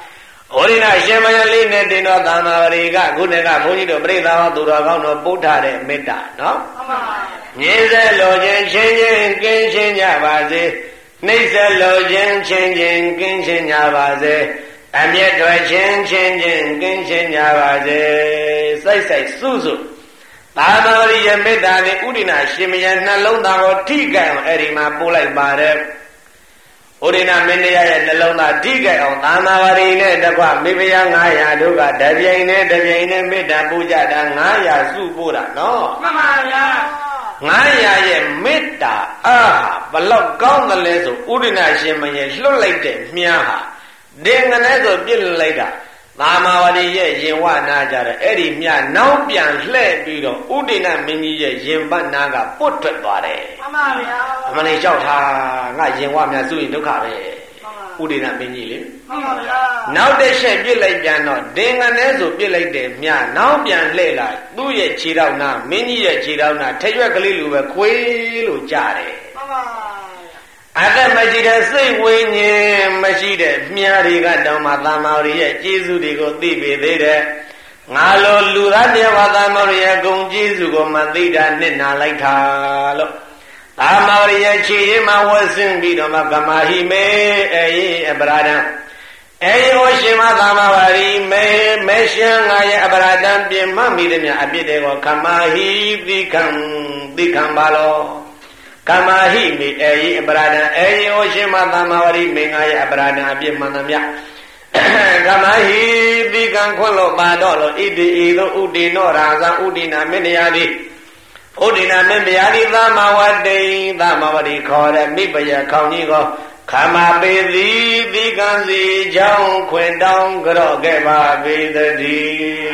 ဩရိနာရှင်မယလေးနဲ့တင်တော်သမ္မာဝရီကခုနကဘုန်းကြီးတို့ပြိဿဟောသူတော်ကောင်းတို့ပို့ထားတဲ့မေတ္တာနော်မှန်ပါပါမြင်စေလိုခြင်းချင်းချင်းကင်းရှင်းကြပါစေနှိမ့်စေလိုခြင်းချင်းချင်းကင်းရှင်းကြပါစေအမျက်ထွက်ခြင်းချင်းချင်းကင်းရှင်းကြပါစေစိုက်စိုက်စုစုသာမဝရိယမေတ္တာနဲ့ဥဒိနာရှင်မယနှလုံးသားကိုထိကြအောင်အဲ့ဒီမှာပို့လိုက်ပါတယ်ဥဒိနာမင်းတရားရဲ့နှလုံးသားထိကြအောင်သာမဝရိနဲ့တကွမိဖုရားငါးရာတို့ကတပြိုင်နဲ့တပြိုင်နဲ့မေတ္တာပူကြတာငါးရာစုပို့တာနော်မှန်ပါဗျာငါးရာရဲ့မေတ္တာအားဟာဘလောက်ကောင်းတယ်လဲဆိုဥဒိနာရှင်မယလွတ်လိုက်တဲ့မြားဟာဒင်္ဂနဲ့ဆိုပြစ်လိုက်တာသာမဝတိရဲ့ရင်ဝနာကြတယ်အဲ့ဒီမြနောက်ပြန်လှဲ့ပြီးတော့ဥဒိနာမင်းကြီးရဲ့ရင်ပတ်နာကပုတ်ထွက်သွားတယ်မှန်ပါဗျာအမလေးကြောက်တာငါရင်ဝမြစုရင်ဒုက္ခပဲဥဒိနာမင်းကြီးလေမှန်ပါဗျာနောက်တစ်ချက်ပြစ်လိုက်ပြန်တော့ဒင်္ဂနဲ့ဆိုပြစ်လိုက်တယ်မြနောက်ပြန်လှဲ့လာသူ့ရဲ့ခြေထောက်နာမင်းကြီးရဲ့ခြေထောက်နာထရွက်ကလေးလိုပဲခွေးလို့ကြားတယ်မှန်ပါအသက်မရှိတဲ့စိတ်ဝိညာဉ်မရှိတဲ့မြားတွေကတောင်မှသမ္မာရိရဲ့ကျေးဇူးတွေကိုသိပေသေးတယ်ငါလိုလူသားတရားဝသမ္မာရိရဲ့ဂုဏ်ကျေးဇူးကိုမသိတာနှစ်နာလိုက်တာလို့သမ္မာရိရဲ့ခြေရင်းမှာဝတ်ဆင်းပြီးတော့မှကမာဟိမေအေအပရာဒံအေဟောရှင်မသမ္မာဝရိမေမေရှင်ငါရဲ့အပရာဒံပြင်မှမိသည်များအပြစ်တွေကိုကမာဟိသိခံသိခံပါလောကမာဟိမိအေယိအပရာဒံအေယိဩရှင်မသမ္မာဝရိမေငါရဲ့အပရာဒံအပြစ်မှန်သမျှကမာဟိတိကံခွန်းလို့ပါတော့လို့ဣတိဤသို့ဥဒိနောရာဇံဥဒိနာမင်းတရားသည်ဥဒိနာမင်းတရားသည်သမ္မာဝတိသမ္မာဝတိခေါ်တဲ့မိပယခေါင်းကြီးကိုခမာပေသည်တိကံစီကြောင်းခွင်တောင်းကြော့ခဲ့ပါပေသတည်း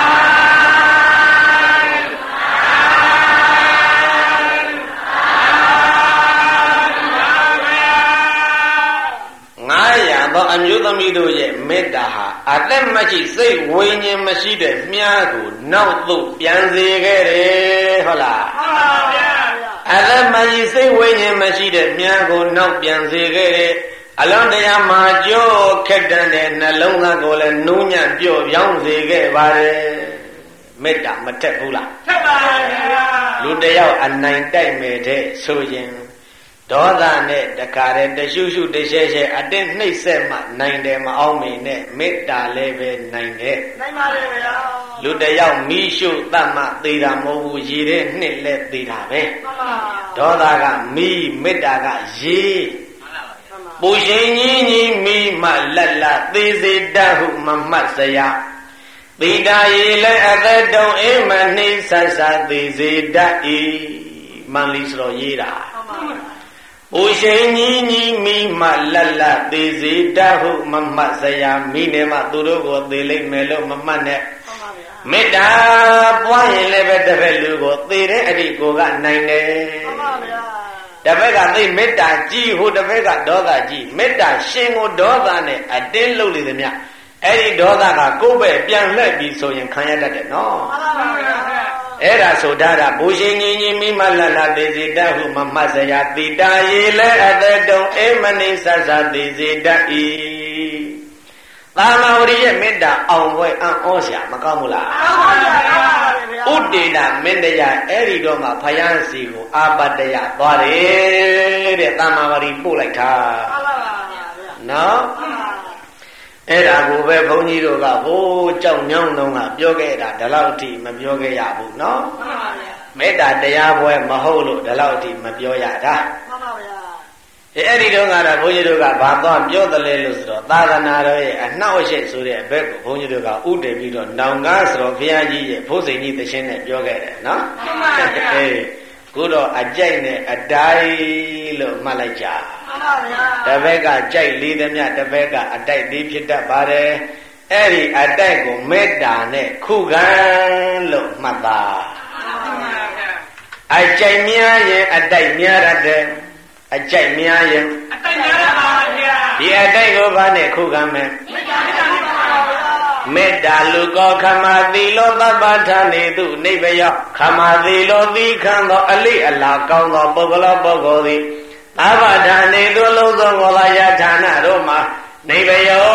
အမျိုးသမီးတို့ရဲ့မေတ္တာဟာအသက်မရှိစိတ်ဝိညာဉ်မရှိတဲ့မြားကိုနောက်သို့ပြန်စေခဲ့တယ်ဟုတ်လားမှန်ပါဗျာအသက်မရှိစိတ်ဝိညာဉ်မရှိတဲ့မြားကိုနောက်ပြန်စေခဲ့တယ်အလွန်တရာမှာကြောခက်တန်တဲ့နှလုံးသားကိုလည်းနူးညံ့ပြော့ပြောင်းစေခဲ့ပါတယ်မေတ္တာမထက်ဘူးလားထက်ပါဗျာလူတယောက်အနိုင်တိုက်မယ်တဲ့ဆိုရင်ဒေါသနဲ့တခါတည်းတရှုရှုတရှဲရှဲအတင်းနှိပ်စက်မှနိုင်တယ်မအောင်မင်းနဲ့မေတ္တာလည်းပဲနိုင်တယ်နိုင်ပါလေဗျာလူတယောက်မီးရှို့တတ်မှသေတာမဟုတ်ဘူးရေတဲ့နှစ်လက်သေတာပဲမှန်ပါဒေါသကမီးမေတ္တာကရေပူရှင်ကြီးကြီးမီးမှလက်လက်သေစေတတ်ဟုမမှတ်စရာသေတာရေလည်းအသက်တုံအိမ်မနှိမ့်ဆက်ဆက်သေစေတတ်၏မန်လီဆိုတော့ရေးတာမှန်ပါအိုရှိန်ကြီးကြီးမိမလက်လက်သေးစေတတ်ဟုမမှတ်စရာမိနေမှသူတို့ကိုသေလိမ့်မယ်လို့မမှတ်နဲ့မေတ္တာပွားရင်လည်းပဲတစ်ဖက်လူကိုသေတဲ့အတိကိုကနိုင်တယ်မှန်ပါဗျာတစ်ဖက်ကသိမေတ္တာကြီးဟိုတစ်ဖက်ကဒေါသကြီးမေတ္တာရှင်ကိုဒေါသနဲ့အတင်းလုပ်လေသမျှအဲ့ဒီဒေါသကကိုယ့်ဘက်ပြန်လှည့်ပြီးဆိုရင်ခံရတတ်တယ်နော်မှန်ပါဗျာအဲ့ဒါဆိုဒါကဘူရှင်ကြီးကြီးမိမလလသေစီတဟုမမှတ်စရာတိတာရေလဲအသက်တုံအိမနိဆဆသေစီတဤသာမဝရိရဲ့မေတ္တာအောင်ပွဲအံ့ဩစရာမကောင်းဘူးလားကောင်းပါဗျာဥဒေတာမင်းတရားအဲ့ဒီတော့မှဖယားစီကိုအာပတ္တယသွားတယ်တဲ့သာမဝရိပို့လိုက်တာမှန်ပါဗျာနော်အဲ့ဒါကိုပဲဘုန်းကြီးတို့ကဟိုးကြောက်ညောင်းတုံးကပြောခဲ့တာဒီလောက်ထိမပြောခဲ့ရဘူးနော်မှန်ပါဗျာမေတ္တာတရားပွဲမဟုတ်လို့ဒီလောက်ထိမပြောရတာမှန်ပါဗျာအဲ့ဒီတုန်းကတော့ဘုန်းကြီးတို့ကဘာသွားပြောတယ်လဲလို့ဆိုတော့သာသနာတော်ရဲ့အနှောက်အယှက်ဆိုတဲ့အဘက်ကိုဘုန်းကြီးတို့ကဥတည်ပြီးတော့နောင်ကားဆိုတော့ဘုရားကြီးရဲ့ဘုစိန်ကြီးသရှင်နဲ့ပြောခဲ့တယ်နော်မှန်ပါဗျာအေးခုတော့အကြိုက်နဲ့အတိုင်းလို့မှတ်လိုက်ကြမှန်ပါဗျာတစ်ဘက်ကကြိုက်လေးသမျှတစ်ဘက်ကအတိုက်သေးဖြစ်တတ်ပါတယ်အဲ့ဒီအတိုက်ကိုမေတ္တာနဲ့ခုခံလို့မှတ်ပါမှန်ပါဗျာအကြိုက်များရင်အတိုက်များရတယ်အကြိုက်များရင်အတိုက်များရပါဗျာဒီအတိုက်ကိုဘာနဲ့ခုခံမယ်မေတ္တာနဲ့ပါဗျာမေတ္တာလူကောခမသီလောသဗ္ဗထာနေတုနိဗ္ဗယခမသီလောသီခံသောအလိအလာကောင်းသောပုဂ္ဂလောပုဂ္ဂိုလ်သည်သဗ္ဗထာနေတုလုံးစုံကိုလာယဌာနတို့မှာနိဗ္ဗယောသ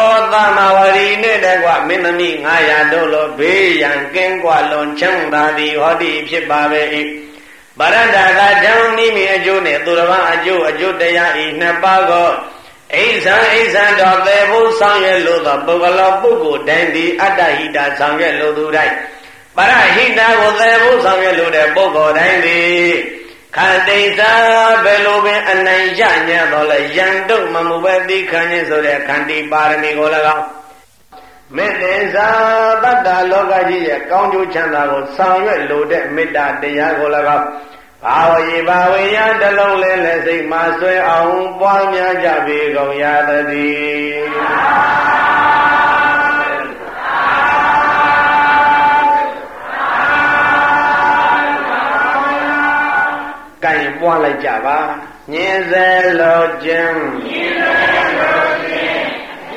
မာဝရီနှင့်တကွမင်းသမီးငါးရာတို့လိုဘေးရန်ကင်းကွာလွန်ချမ်းသာသည်ဟောဒီဖြစ်ပါပဲ၏ပရတ္တကဓမ္မိမိအကျိုးနှင့်သူတစ်ပါးအကျိုးအကျိုးတရားဤနှစ်ပါးကိုအိဇံအိဇံတော်သေဖို့ဆောင်ရွက်လို့သောပုဂ္ဂလောပုဂ္ဂိုလ်တိုင်းသည်အတ္တဟိတဆောင်ရွက်လို့သူတိုင်းပရဟိတကိုသေဖို့ဆောင်ရွက်လို့တဲ့ပုဂ္ဂိုလ်တိုင်းသည်ခန္တိသာဘယ်လိုပင်အနိုင်ရညံ့တော်လဲယံတုမမှုပဲသိခံခြင်းဆိုတဲ့ခန္တီပါရမီကို၎င်းမေတ္တာသတ္တလောကကြီးရဲ့ကောင်းကျိုးချမ်းသာကိုဆောင်ရွက်လို့တဲ့မေတ္တာတရားကို၎င်းဘာဝေဘာဝေယတလုံးလဲလဲစိတ်မှာဆွဲအောင်ပွားများကြပေကုန်ရသတည်းကံပွားလိုက်ကြပါညင်စေလောခြင်းညင်စေလောခြင်း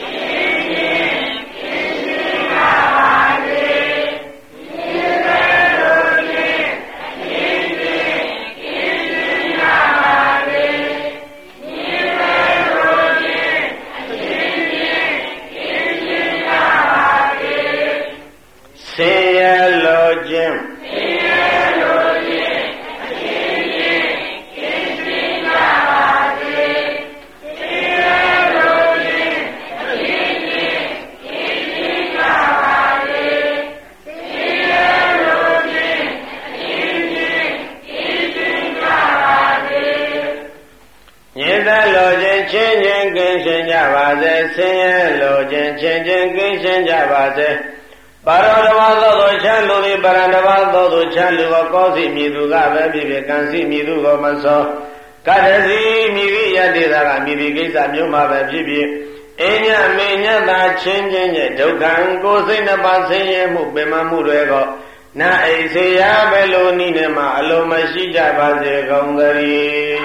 ဆင်းရဲလိုခြင်းဆင်းရဲလိုခြင်းအချင်းချင်းကင်းစင်ကြပါစေဆင်းရဲလိုခြင်းအချင်းချင်းကင်းစင်ကြပါစေဆင်းရဲလိုခြင်းအချင်းချင်းကင်းစင်ကြပါစေညင်သက်လိုခြင်းချင်းချင်းကင်းစင်ကြပါစေဆင်းရဲလိုခြင်းချင်းချင်းကင်းစင်ကြပါစေပါရဓမ္မသောသောချမ်းလူသည်ပရဏဓမ္မသောသောချမ်းလူကိုကောစီမြည်သူကပဲဖြစ်ဖြစ်ကံစီမြည်သူကိုမစောကတ္တစီမြည်ပြီးရတ္တိသာကမြည်ပြီးကိစ္စမျိုးမှာပဲဖြစ်ဖြစ်အင်းညမေညတာချင်းချင်းရဲ့ဒုက္ခံကိုယ်စိတ်နှပါဆင်းရဲမှုပင်မမှုတွေကိုနာအိစေရပဲလို့နိနေမှာအလိုမရှိကြပါစေကုန်သတည်း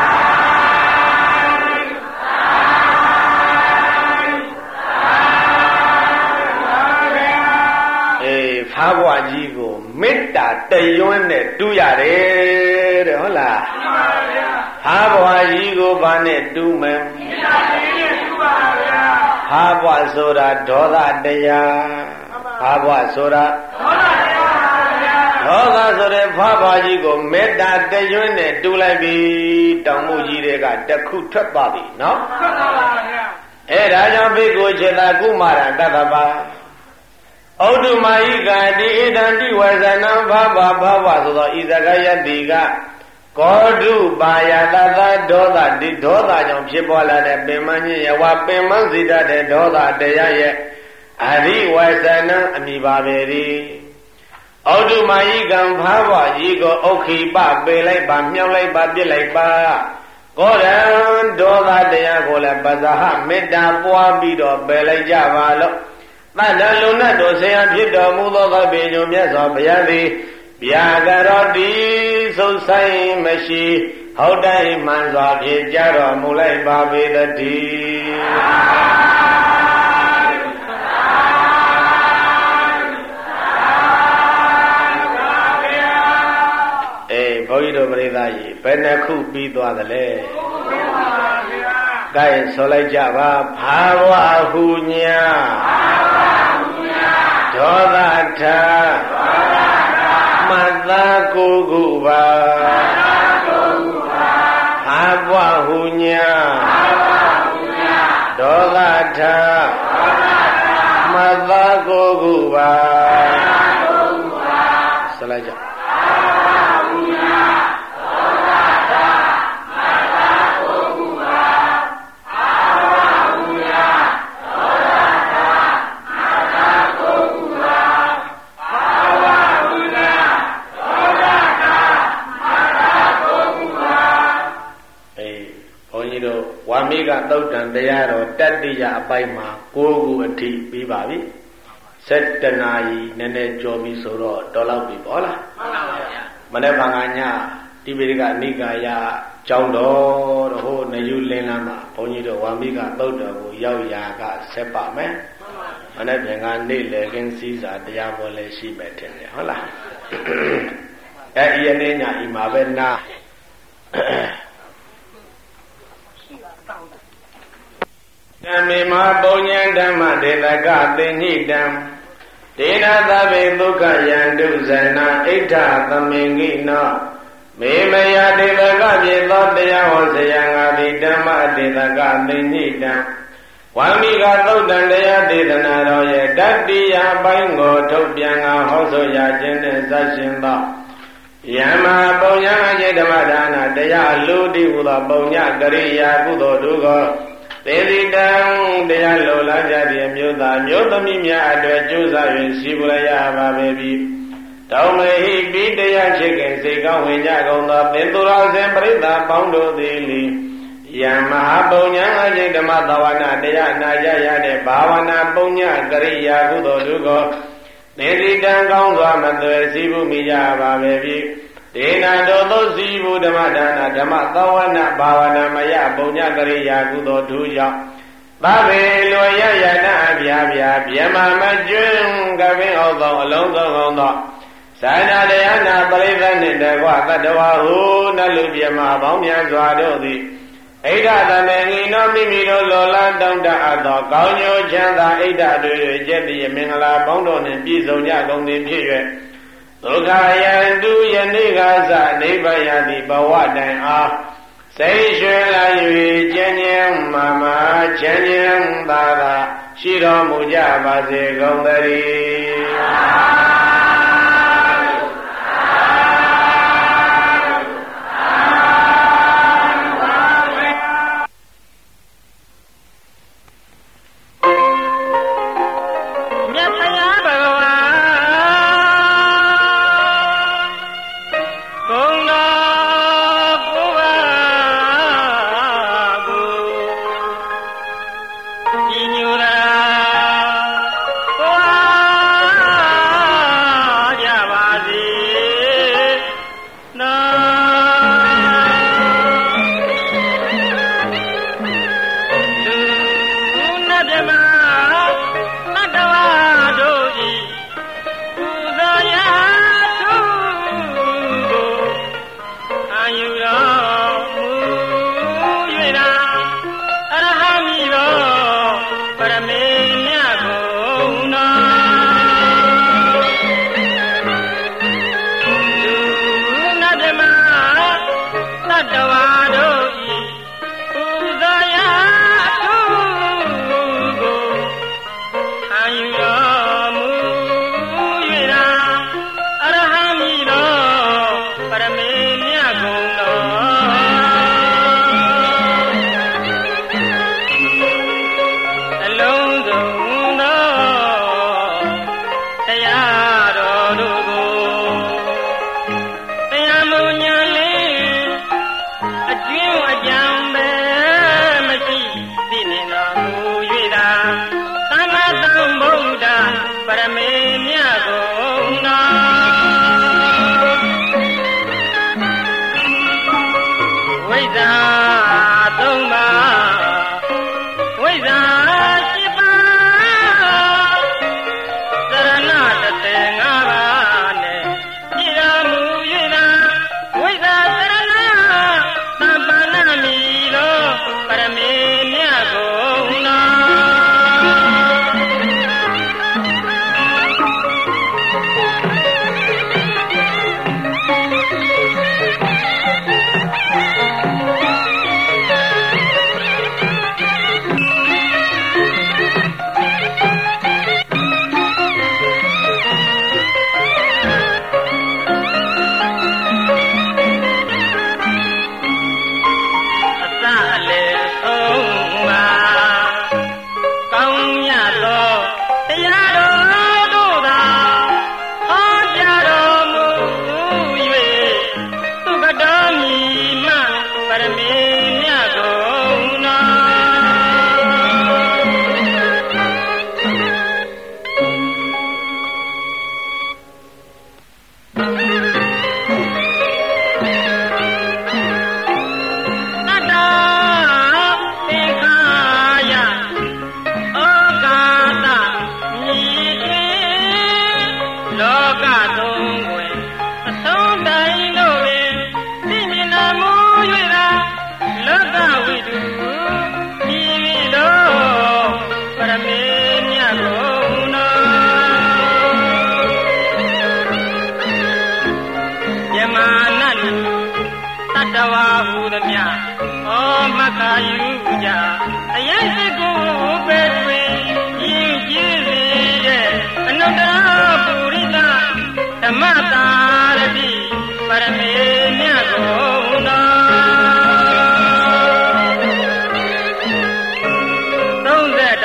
ဖားဘွားကြီးကိုမေတ္တာတရွန်းနဲ့တူးရတယ်တဲ့ဟုတ်လားမှန်ပါဗျာဖားဘွားကြီးကိုဘာနဲ့တူးမယ်မေတ္တာနဲ့တူးပါဗျာဖားဘွားဆိုတာဒေါသတရားဖားဘွားဆိုတာဒေါသတရားဗျာဒေါသဆိုတဲ့ဖားဘွားကြီးကိုမေတ္တာတရွန်းနဲ့တူးလိုက်ပြီတောင်မှုကြီးတွေကတခုထွက်သွားပြီနော်ထွက်သွားပါဗျာအဲဒါကြောင့်ဘိက္ခုခြေသာကုမာရတတ္တပါဩဒုမာယိကာတိဣဒံတိဝဇနံဘာဝဘာဝဆိုသောဤစကားယတိကကောဓုပါယတသဒေါသဒီဒေါသကြောင့်ဖြစ်ပေါ်လာတဲ့ပင်မကြီးယဝပင်မစိတတဲ့ဒေါသတရားရဲ့အရိဝဇနံအမိပါပေ၏ဩဒုမာယိကံဘာဝကြီးကိုဥခိပပေလိုက်ပါမြောက်လိုက်ပါပြစ်လိုက်ပါကောရံဒေါသတရားကိုလည်းပဇဟမေတ္တာပွားပြီးတော့ပယ်လိုက်ကြပါလို့တတ္တလုံနဲ့တို့ဆရာဖြစ်တော်မူသောသောပေညုမြတ်စွာဘုရားသည်ဗျာကရောတိသုဆိုင်မရှိဟုတ်တိုင်းမှန်စွာဖြင့်ကြတော်မူလိုက်ပါပေတည်းအေးဘုန်းကြီးတို့ပရိသတ်ကြီးဘယ်နှခုပြီးသွားသလဲကဲဆိုလိုက်ကြပါဘာဝဟုညာဒေါသထမတ္တကိုကုပါဘာဝဟုညာဒေါသထမတ္တကိုကုပါဆိုလိုက်ကြဝါမိကသုတ်တံတရားတော်တတ္တိယအပိုင်းမှာကိုးခုအထိပြီးပါပြီ။စက်တနာယီနည်းနည်းကြော်ပြီးဆိုတော့တော်လောက်ပြီပေါ့လား။မှန်ပါဗျာ။မနေ့ကညတိပိဋကအနိကာယကျောင်းတော်တို့ဟိုနယူလင်းလမ်းမှာဘုန်းကြီးတို့ဝါမိကသုတ်တော်ကိုရောက်ရာကဆက်ပါမယ်။မနေ့ပြန်ကနေ့လေကင်းစည်းစာတရားပေါ်လည်းရှိမယ်ထင်တယ်ဟုတ်လား။အဲဒီယနေ့ညဤမှာပဲနာဓမ္မေမပုံညံဓမ္မဒေသကသိညိတံဒေနာသဗ္ဗေဒုက္ခယန္တုဇနာဣဋ္ဌသမင်္ဂိနောမေမယဒေသကပြေသောတရားဟောစယံငါသည်ဓမ္မဒေသကသိညိတံဝါမိကသုတ်တံတရားဒေသနာတော်ရဲ့တတ္တိယပိုင်းကိုထုတ်ပြန်ငါဟောဆိုရခြင်းနှင့်ဇတ်ရှင်သောယမပုံညအကျင့်ဓမ္မဒါနတရားလူတိဟူသောပုံညကရိယာကုသိုလ်တို့ကိုသေတိတံတရားလိုလားကြသည့်မြို့သားမြို့သမီးများအတွက်ကြိုးစား၍ရှိပူရပါပေပြီတောင်းမေဟိပိတရားချစ်ခင်စိတ်ကောင်းဝင်ကြကုန်သောသင်္သူတော်စင်ပရိသတ်ပေါင်းတို့သည်လီယမဟာပုံညအကျင့်ဓမ္မသဝနာတရားနာကြရတဲ့ဘာဝနာပုံညကရိယာကုသိုလ်တို့ကိုသေတိတံကောင်းစွာမသွေစီဘူးမိကြပါပေပြီဒေနာတော်သောစီဘူးဓမ္မဒါနဓမ္မသဝနာဘာဝနာမယပုံညကရိယာကုသိုလ်တို့ကြောင့်သဗ္ဗေလွယ်ရရနာအပြားပြားဗျမမကျွန်းကပင်အောင်သောအလုံးစုံကုန်သောသာနာတရားနာပရိသတ်နှင့်တကွသတ္တဝါဟုနတ်လူဗျမပေါင်းများစွာတို့သည်ဣဋ္ဌသမင်္ဂိနောမိမိတို့လောလားတောင်းတအပ်သောကောင်းကျိုးချမ်းသာဣဋ္ဌတို့၏ကျက်တည်မင်္ဂလာပေါင်းတို့နှင့်ပြည့်စုံကြကုန်သည်ဖြစ်၍ဒုက္ခယံတုယနေ့ကစနိဗ္ဗာန်ရသည့်ဘဝတိုင်အားစိတ်ရွှင်လာ၍ကျဉ်းကျဉ်းမာမာချမ်းချမ်းသာသာရှိတော်မူကြပါစေကုန်သတည်း Para mí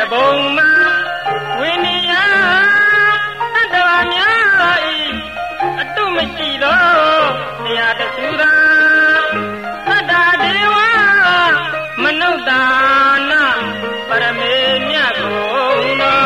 ဘုံမှာဝိနည်းယတတ္တဝါများဤအတုမရှိသောတရားတဆူသာသတ္တဒေဝမနုဿာနာပရမေမြတ်ကုန်သော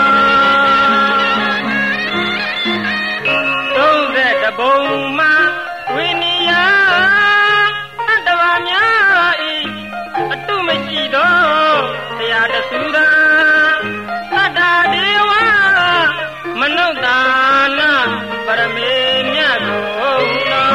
သုံးသက်တဘုံမှာဝိနည်းယတတ္တဝါများဤအတုမရှိသောတရားတဆူသာသတ္တဒေဝမနုဿာနာပရမေမြတ်ကုန်သော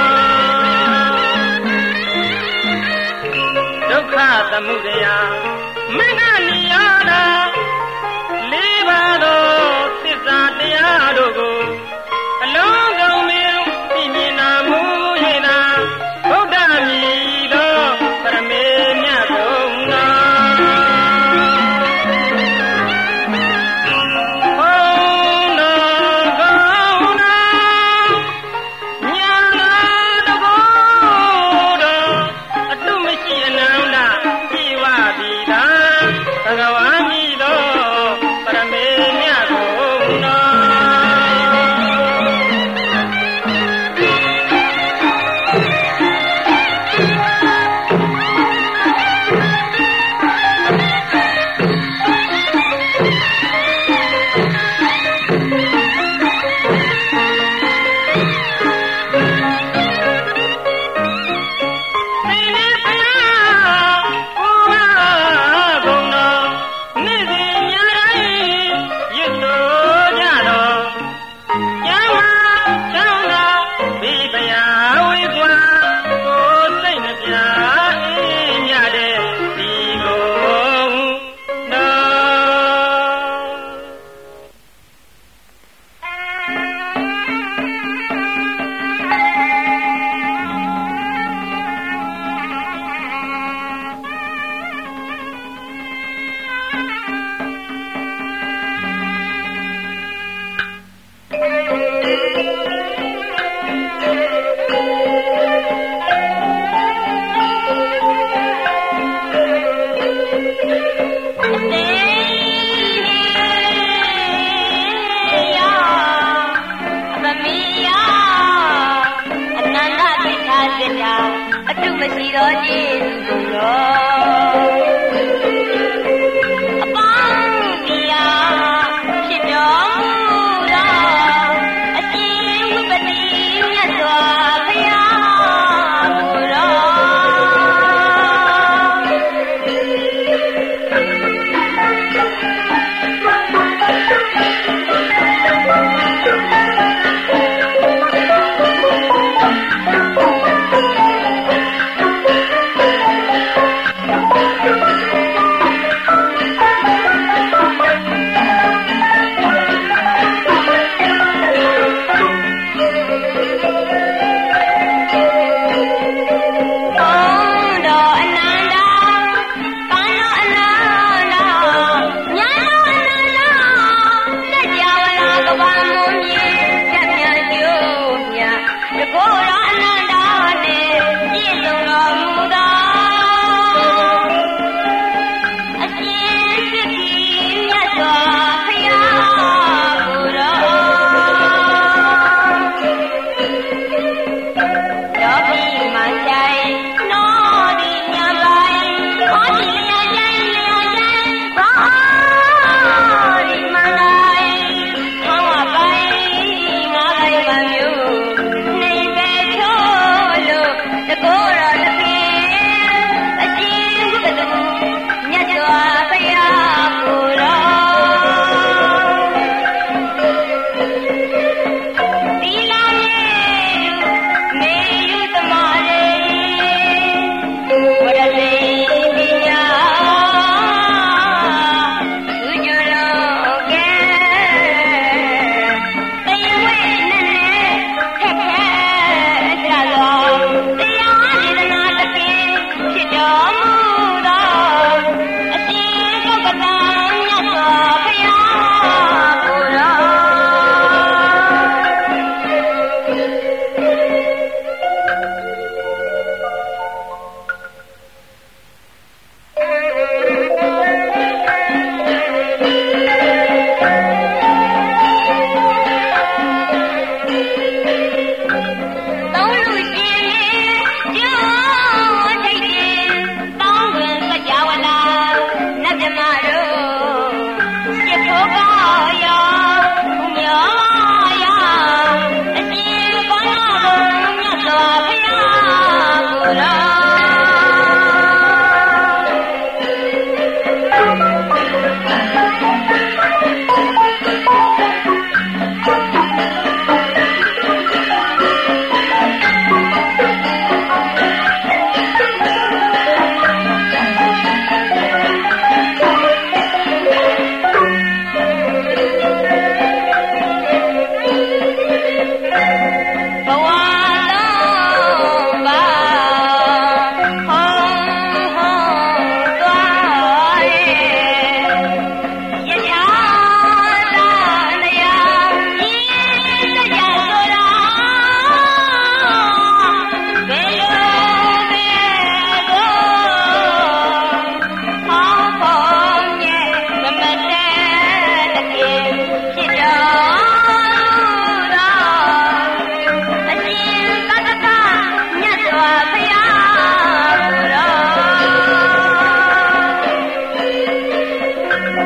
ဒုက္ခသမုဒယမဂ္ဂနိရောဓလေးပါးသောသစ္စာတရားတို့ကိုအလုံးစုံမြင်သိမြင်နာမူ၍သာဗုဒ္ဓမြည်သောပရမေမြတ်ကုန်သော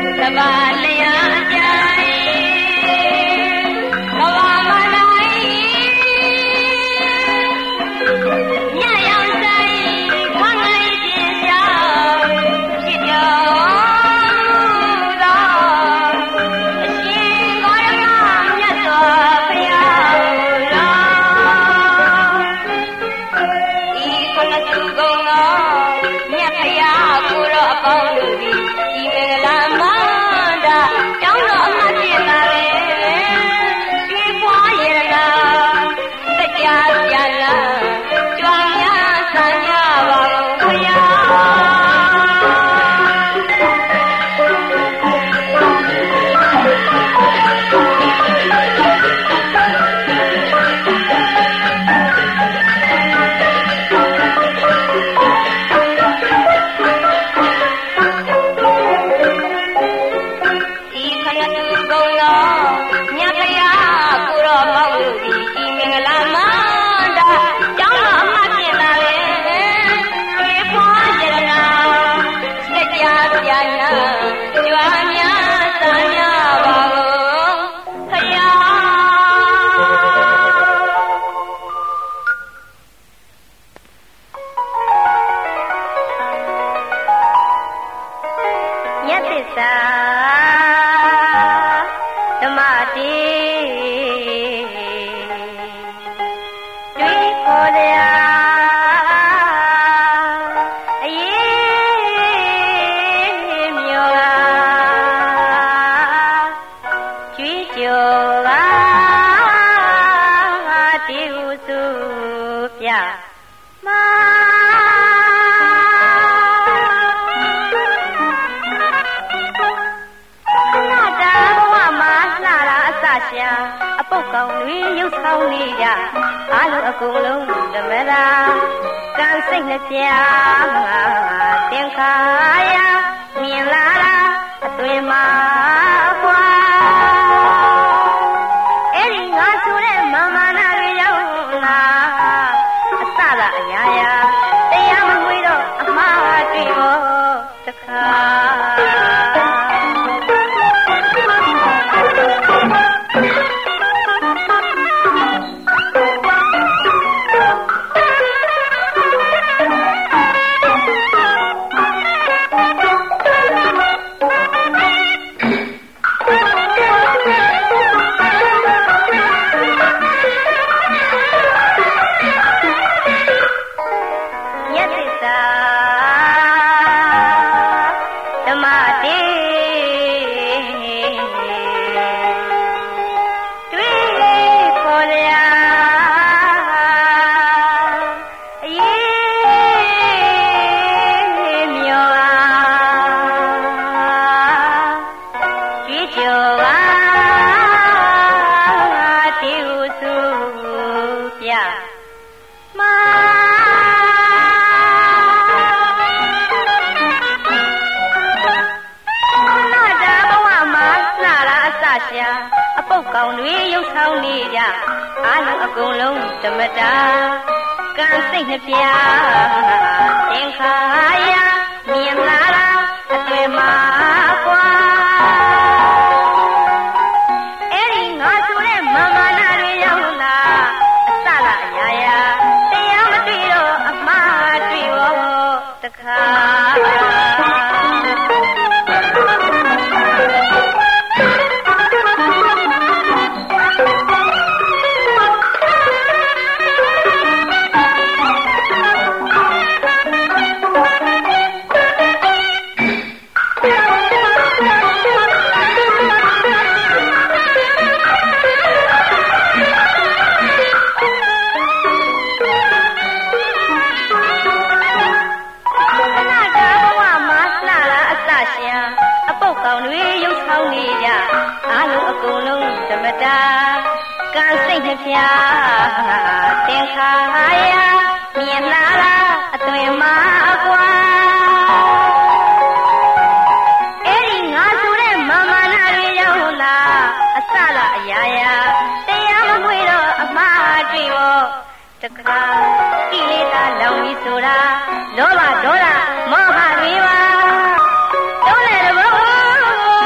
ဒ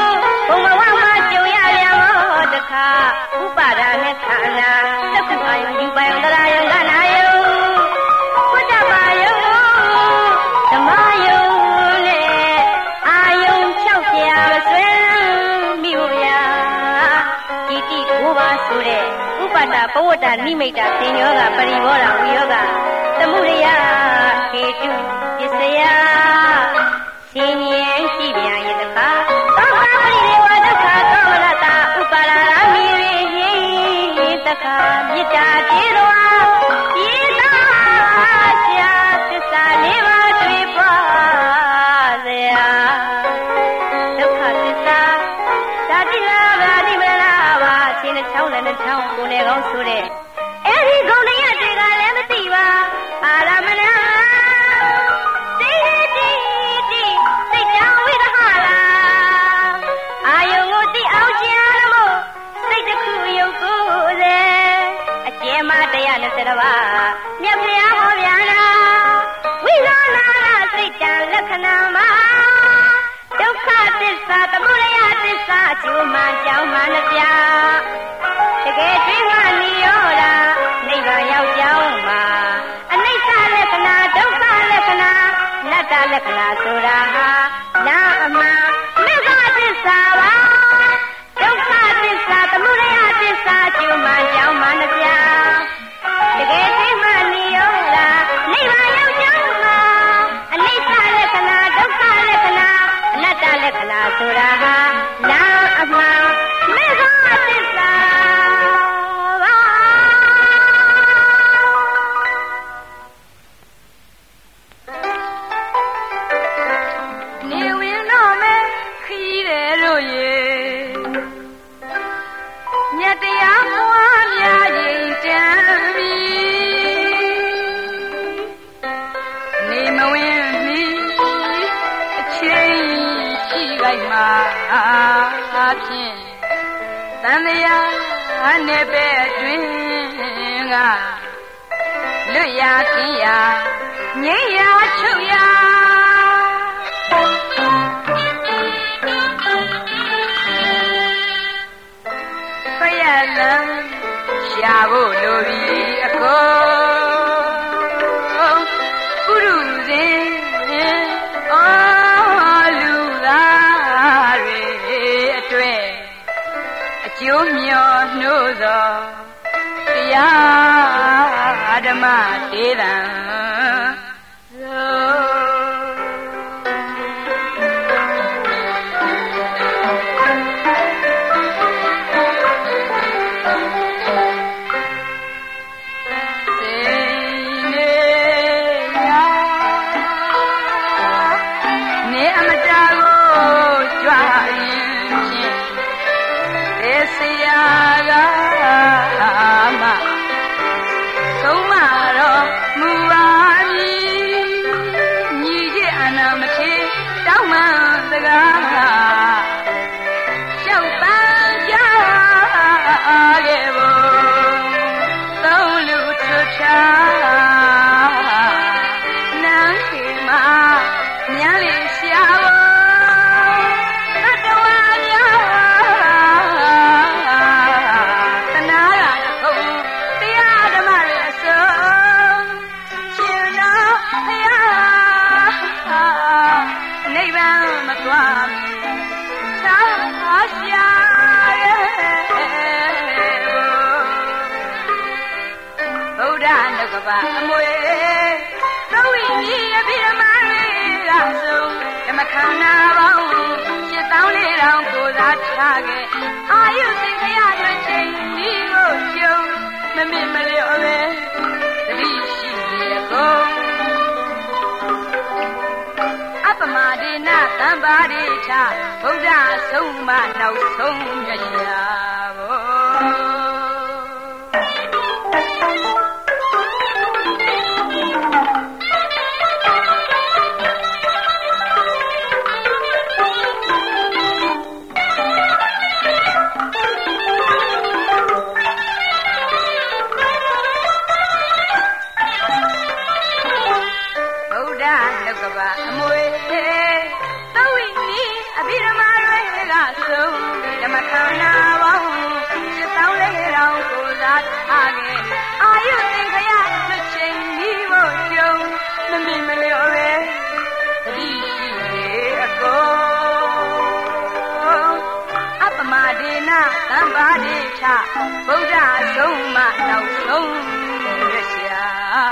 ပဝတ္တနိမိတ်တာသင်္ယောဂပရိဘောဓဝိယောဂသမုဒယဟေတုပစ္စယရှင်ရင်ရှိပြန်ယတခါသောတာပရိဒေဝဒုက္ခသောမရတဥပါရရာမိရိဟိတခါမေတ္တာတေရောဤသာရှာသစ္စာလေးပါးတွေ့ပါစေဒုက္ခသစ္စာဓာတိလာဗာတိမလာပါရှင်းတဲ့ချောင်းနဲ့နှချောင်းကိုယ်နဲ့ကောင်းဆိုတဲ့အဲ့ဒီဂုဏ်တရားတွေကလည်းမသိပါအာရမဏစိတ်တိတိစိတ်တောင်းဝိရဟလာအာယုံကိုသိအောင်ကြရမို့စိတ်တစ်ခုယုတ်ကိုယ်စေအကျဉ်းမတရားနဲ့စရပါမြတ်ဖျားဟောပြန်လာဝိရဏနာစိတ်တံလက္ခဏာမှာဒုက္ခသစ္စာသမုဒယသစ္စာအကျိုးမှကြောင်းမှနှပြတကယ်တွေ့မှနိရောဓနိဗ္ဗာန်ရောက်ကြောင်းမှာအနိစ္စလက္ခဏာဒုက္ခလက္ခဏာအနတ္တလက္ခဏာဆိုတာဟာနာအမှန်မေဃသစ္စာပါဒုက္ခသစ္စာသမုဒယသစ္စာအကျိုးမှကြောင်းမှနှပြတကယ်တွေ့မှနိရောဓနိဗ္ဗာန်ရောက်ကြောင်းမှာအနိစ္စလက္ခဏာဒုက္ခလက္ခဏာအနတ္တလက္ခဏာဆိုတာဟာနာအမှန်မေဃသစ္စာနေဝင်တော့မယ်ခီးတယ်တို့ရေမြတ်တရားမွားများရင်တမ်းပြီနေမဝင်မီအချိန်ရှိလိုက်မှာဖြင့်သံတရားနဲ့ပဲအတွင်းကလွတ်ရကင်းရငြိမ်းရချုပ်ရဖယလံရှာဖို့လိုပြီအကုန်ပုရုဇဉ်အော်လူသားတွေအတွက်အကျိုးမျှော်နှိုးသောတရားဓမ္မဒေသံအမွေသုံးဝိနည်းအပြည့်မလေးကဆုံးဓမ္မခန္ဓာပေါင်းရှစ်သောင်းလေးတောင်ကိုသာထားခဲ့အာယုစိတ်ခရရွှေချိန်ဒီကိုကျုံမမစ်မလျော့ပဲသတိရှိနေကုန်အပမဒေနသံပါရိချဗုဒ္ဓဆုံးမနောက်ဆုံးမြတ်ရာဘောအမွေသုံးဝိနည်းအဘိဓမ္မာတွေကဆုံးဓမ္မခန္ဓာပေါင်းရှစ်သောင်းလေးတောင်ကိုသာထားခဲ့အာယုသင်္ခရတစ်ချိန်ဒီဖို့ကြုံမမိမလျော့ပဲသတိရှိနေအကုန်အပမဒေနသံပါတိထဗုဒ္ဓဆုံးမနောက်ဆုံးရရှာ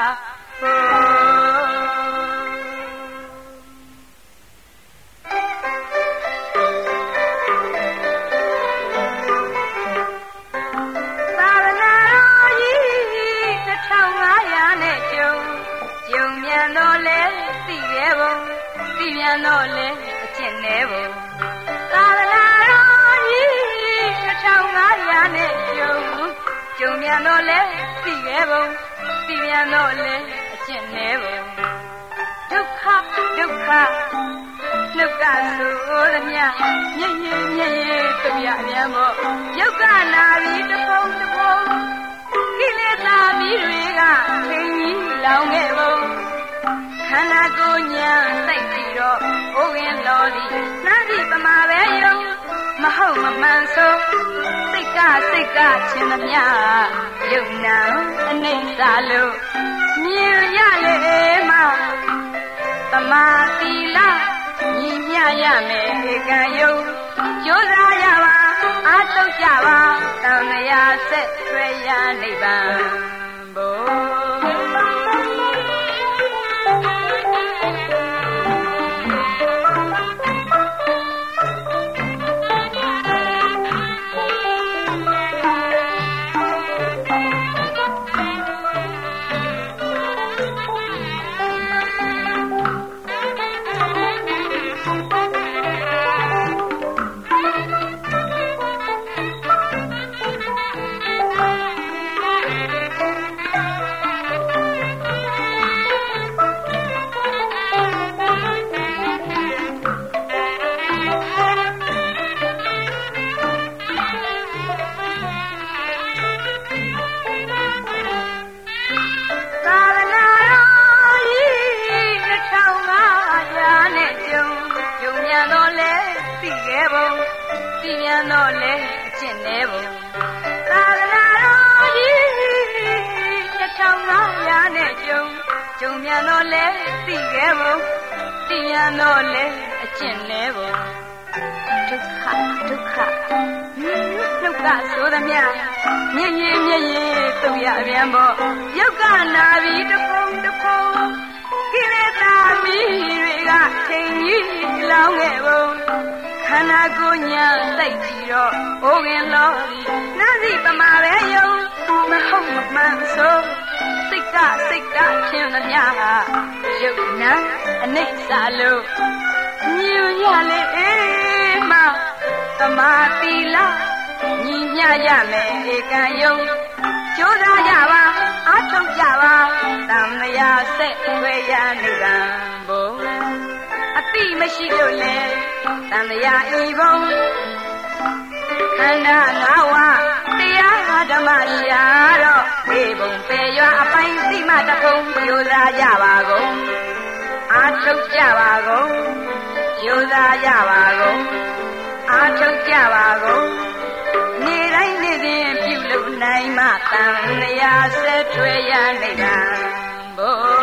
တော့လေအကျင့်နေဖို့သာသနာတော်ကြီးတစ်ထောင်ငါးရာနဲ့ကျုံကျုံမြန်တော့လေသိခဲ့ပုံသိမြန်တော့လေအကျင့်နေဖို့ဒုက္ခဒုက္ခနှုတ်ကဆိုသမျှညင်ညင်ညင်ညင်သူရမြန်မို့ယုတ်ကနာပြီးတပုံတပုံကိလေသာမီးတွေကခင်းကြီးလောင်ခဲ့ပုံခန္ဓာကိုယ်ညာစိတ်ပြီးတော့ဘုရင်တော်သည်နှမ်းပြီးပမာပဲယုံမဟုတ်မမှန်ဆိုစိတ်ကစိတ်ကချင်းသမျှယုံနာအနိစ္စလို့မြင်ရလေမသမာသီလညီမျှရမယ်ဧကံယုံကြိုးစားရပါအားထုတ်ကြပါသံဃာဆက်ဆွဲရနိဗ္ဗာန်ဘုတော့လေအကျင့်နေပုံသာသနာတော်ကြီးတစ်ထောင်ငါးရာနဲ့ကျုံကျုံမြန်တော့လေသိခဲ့ပုံသိရတော့လေအကျင့်နေပုံဒုက္ခဒုက္ခဒုက္ခဆိုသမျှမြင်ရင်မြင်ရင်သူရပြန်ပေါ့ယုတ်ကနာပြီးတပုံတပုံကိလေသာမီးတွေကချိန်ကြီးလောင်ခဲ့ပုံခန္ဓာကိုယ်ညာစိတ်ပြီးတော့ဘိုးခင်လောနတ်စီပမာပဲယုံမဟုတ်မမှန်ဆိုစိတ်ကစိတ်ကချင်းသမျှဟာယုတ်နာအနိစ္စလို့မြင်ရလေအေးမသမာသီလညီမျှရမယ်ဧကံယုံကြိုးစားကြပါအားထုတ်ကြပါသံဃာဆက်ဆွဲရနိဗ္ဗာန်ဘုံအတိမရှိလို့လေသံဃာဤဘုံခန္ဓာငါးဝါတရားဓမ္မရှာတော့ဘေးဘုံပေရွာအပိုင်းသိမတကုံကြိုးစားကြပါကုန်အားထုတ်ကြပါကုန်ကြိုးစားကြပါကုန်အားထုတ်ကြပါကုန်နေတိုင်းနေ့စဉ်ပြုလုပ်နိုင်မှသံဃာဆက်ထွေရနိဗ္ဗာန်ဘု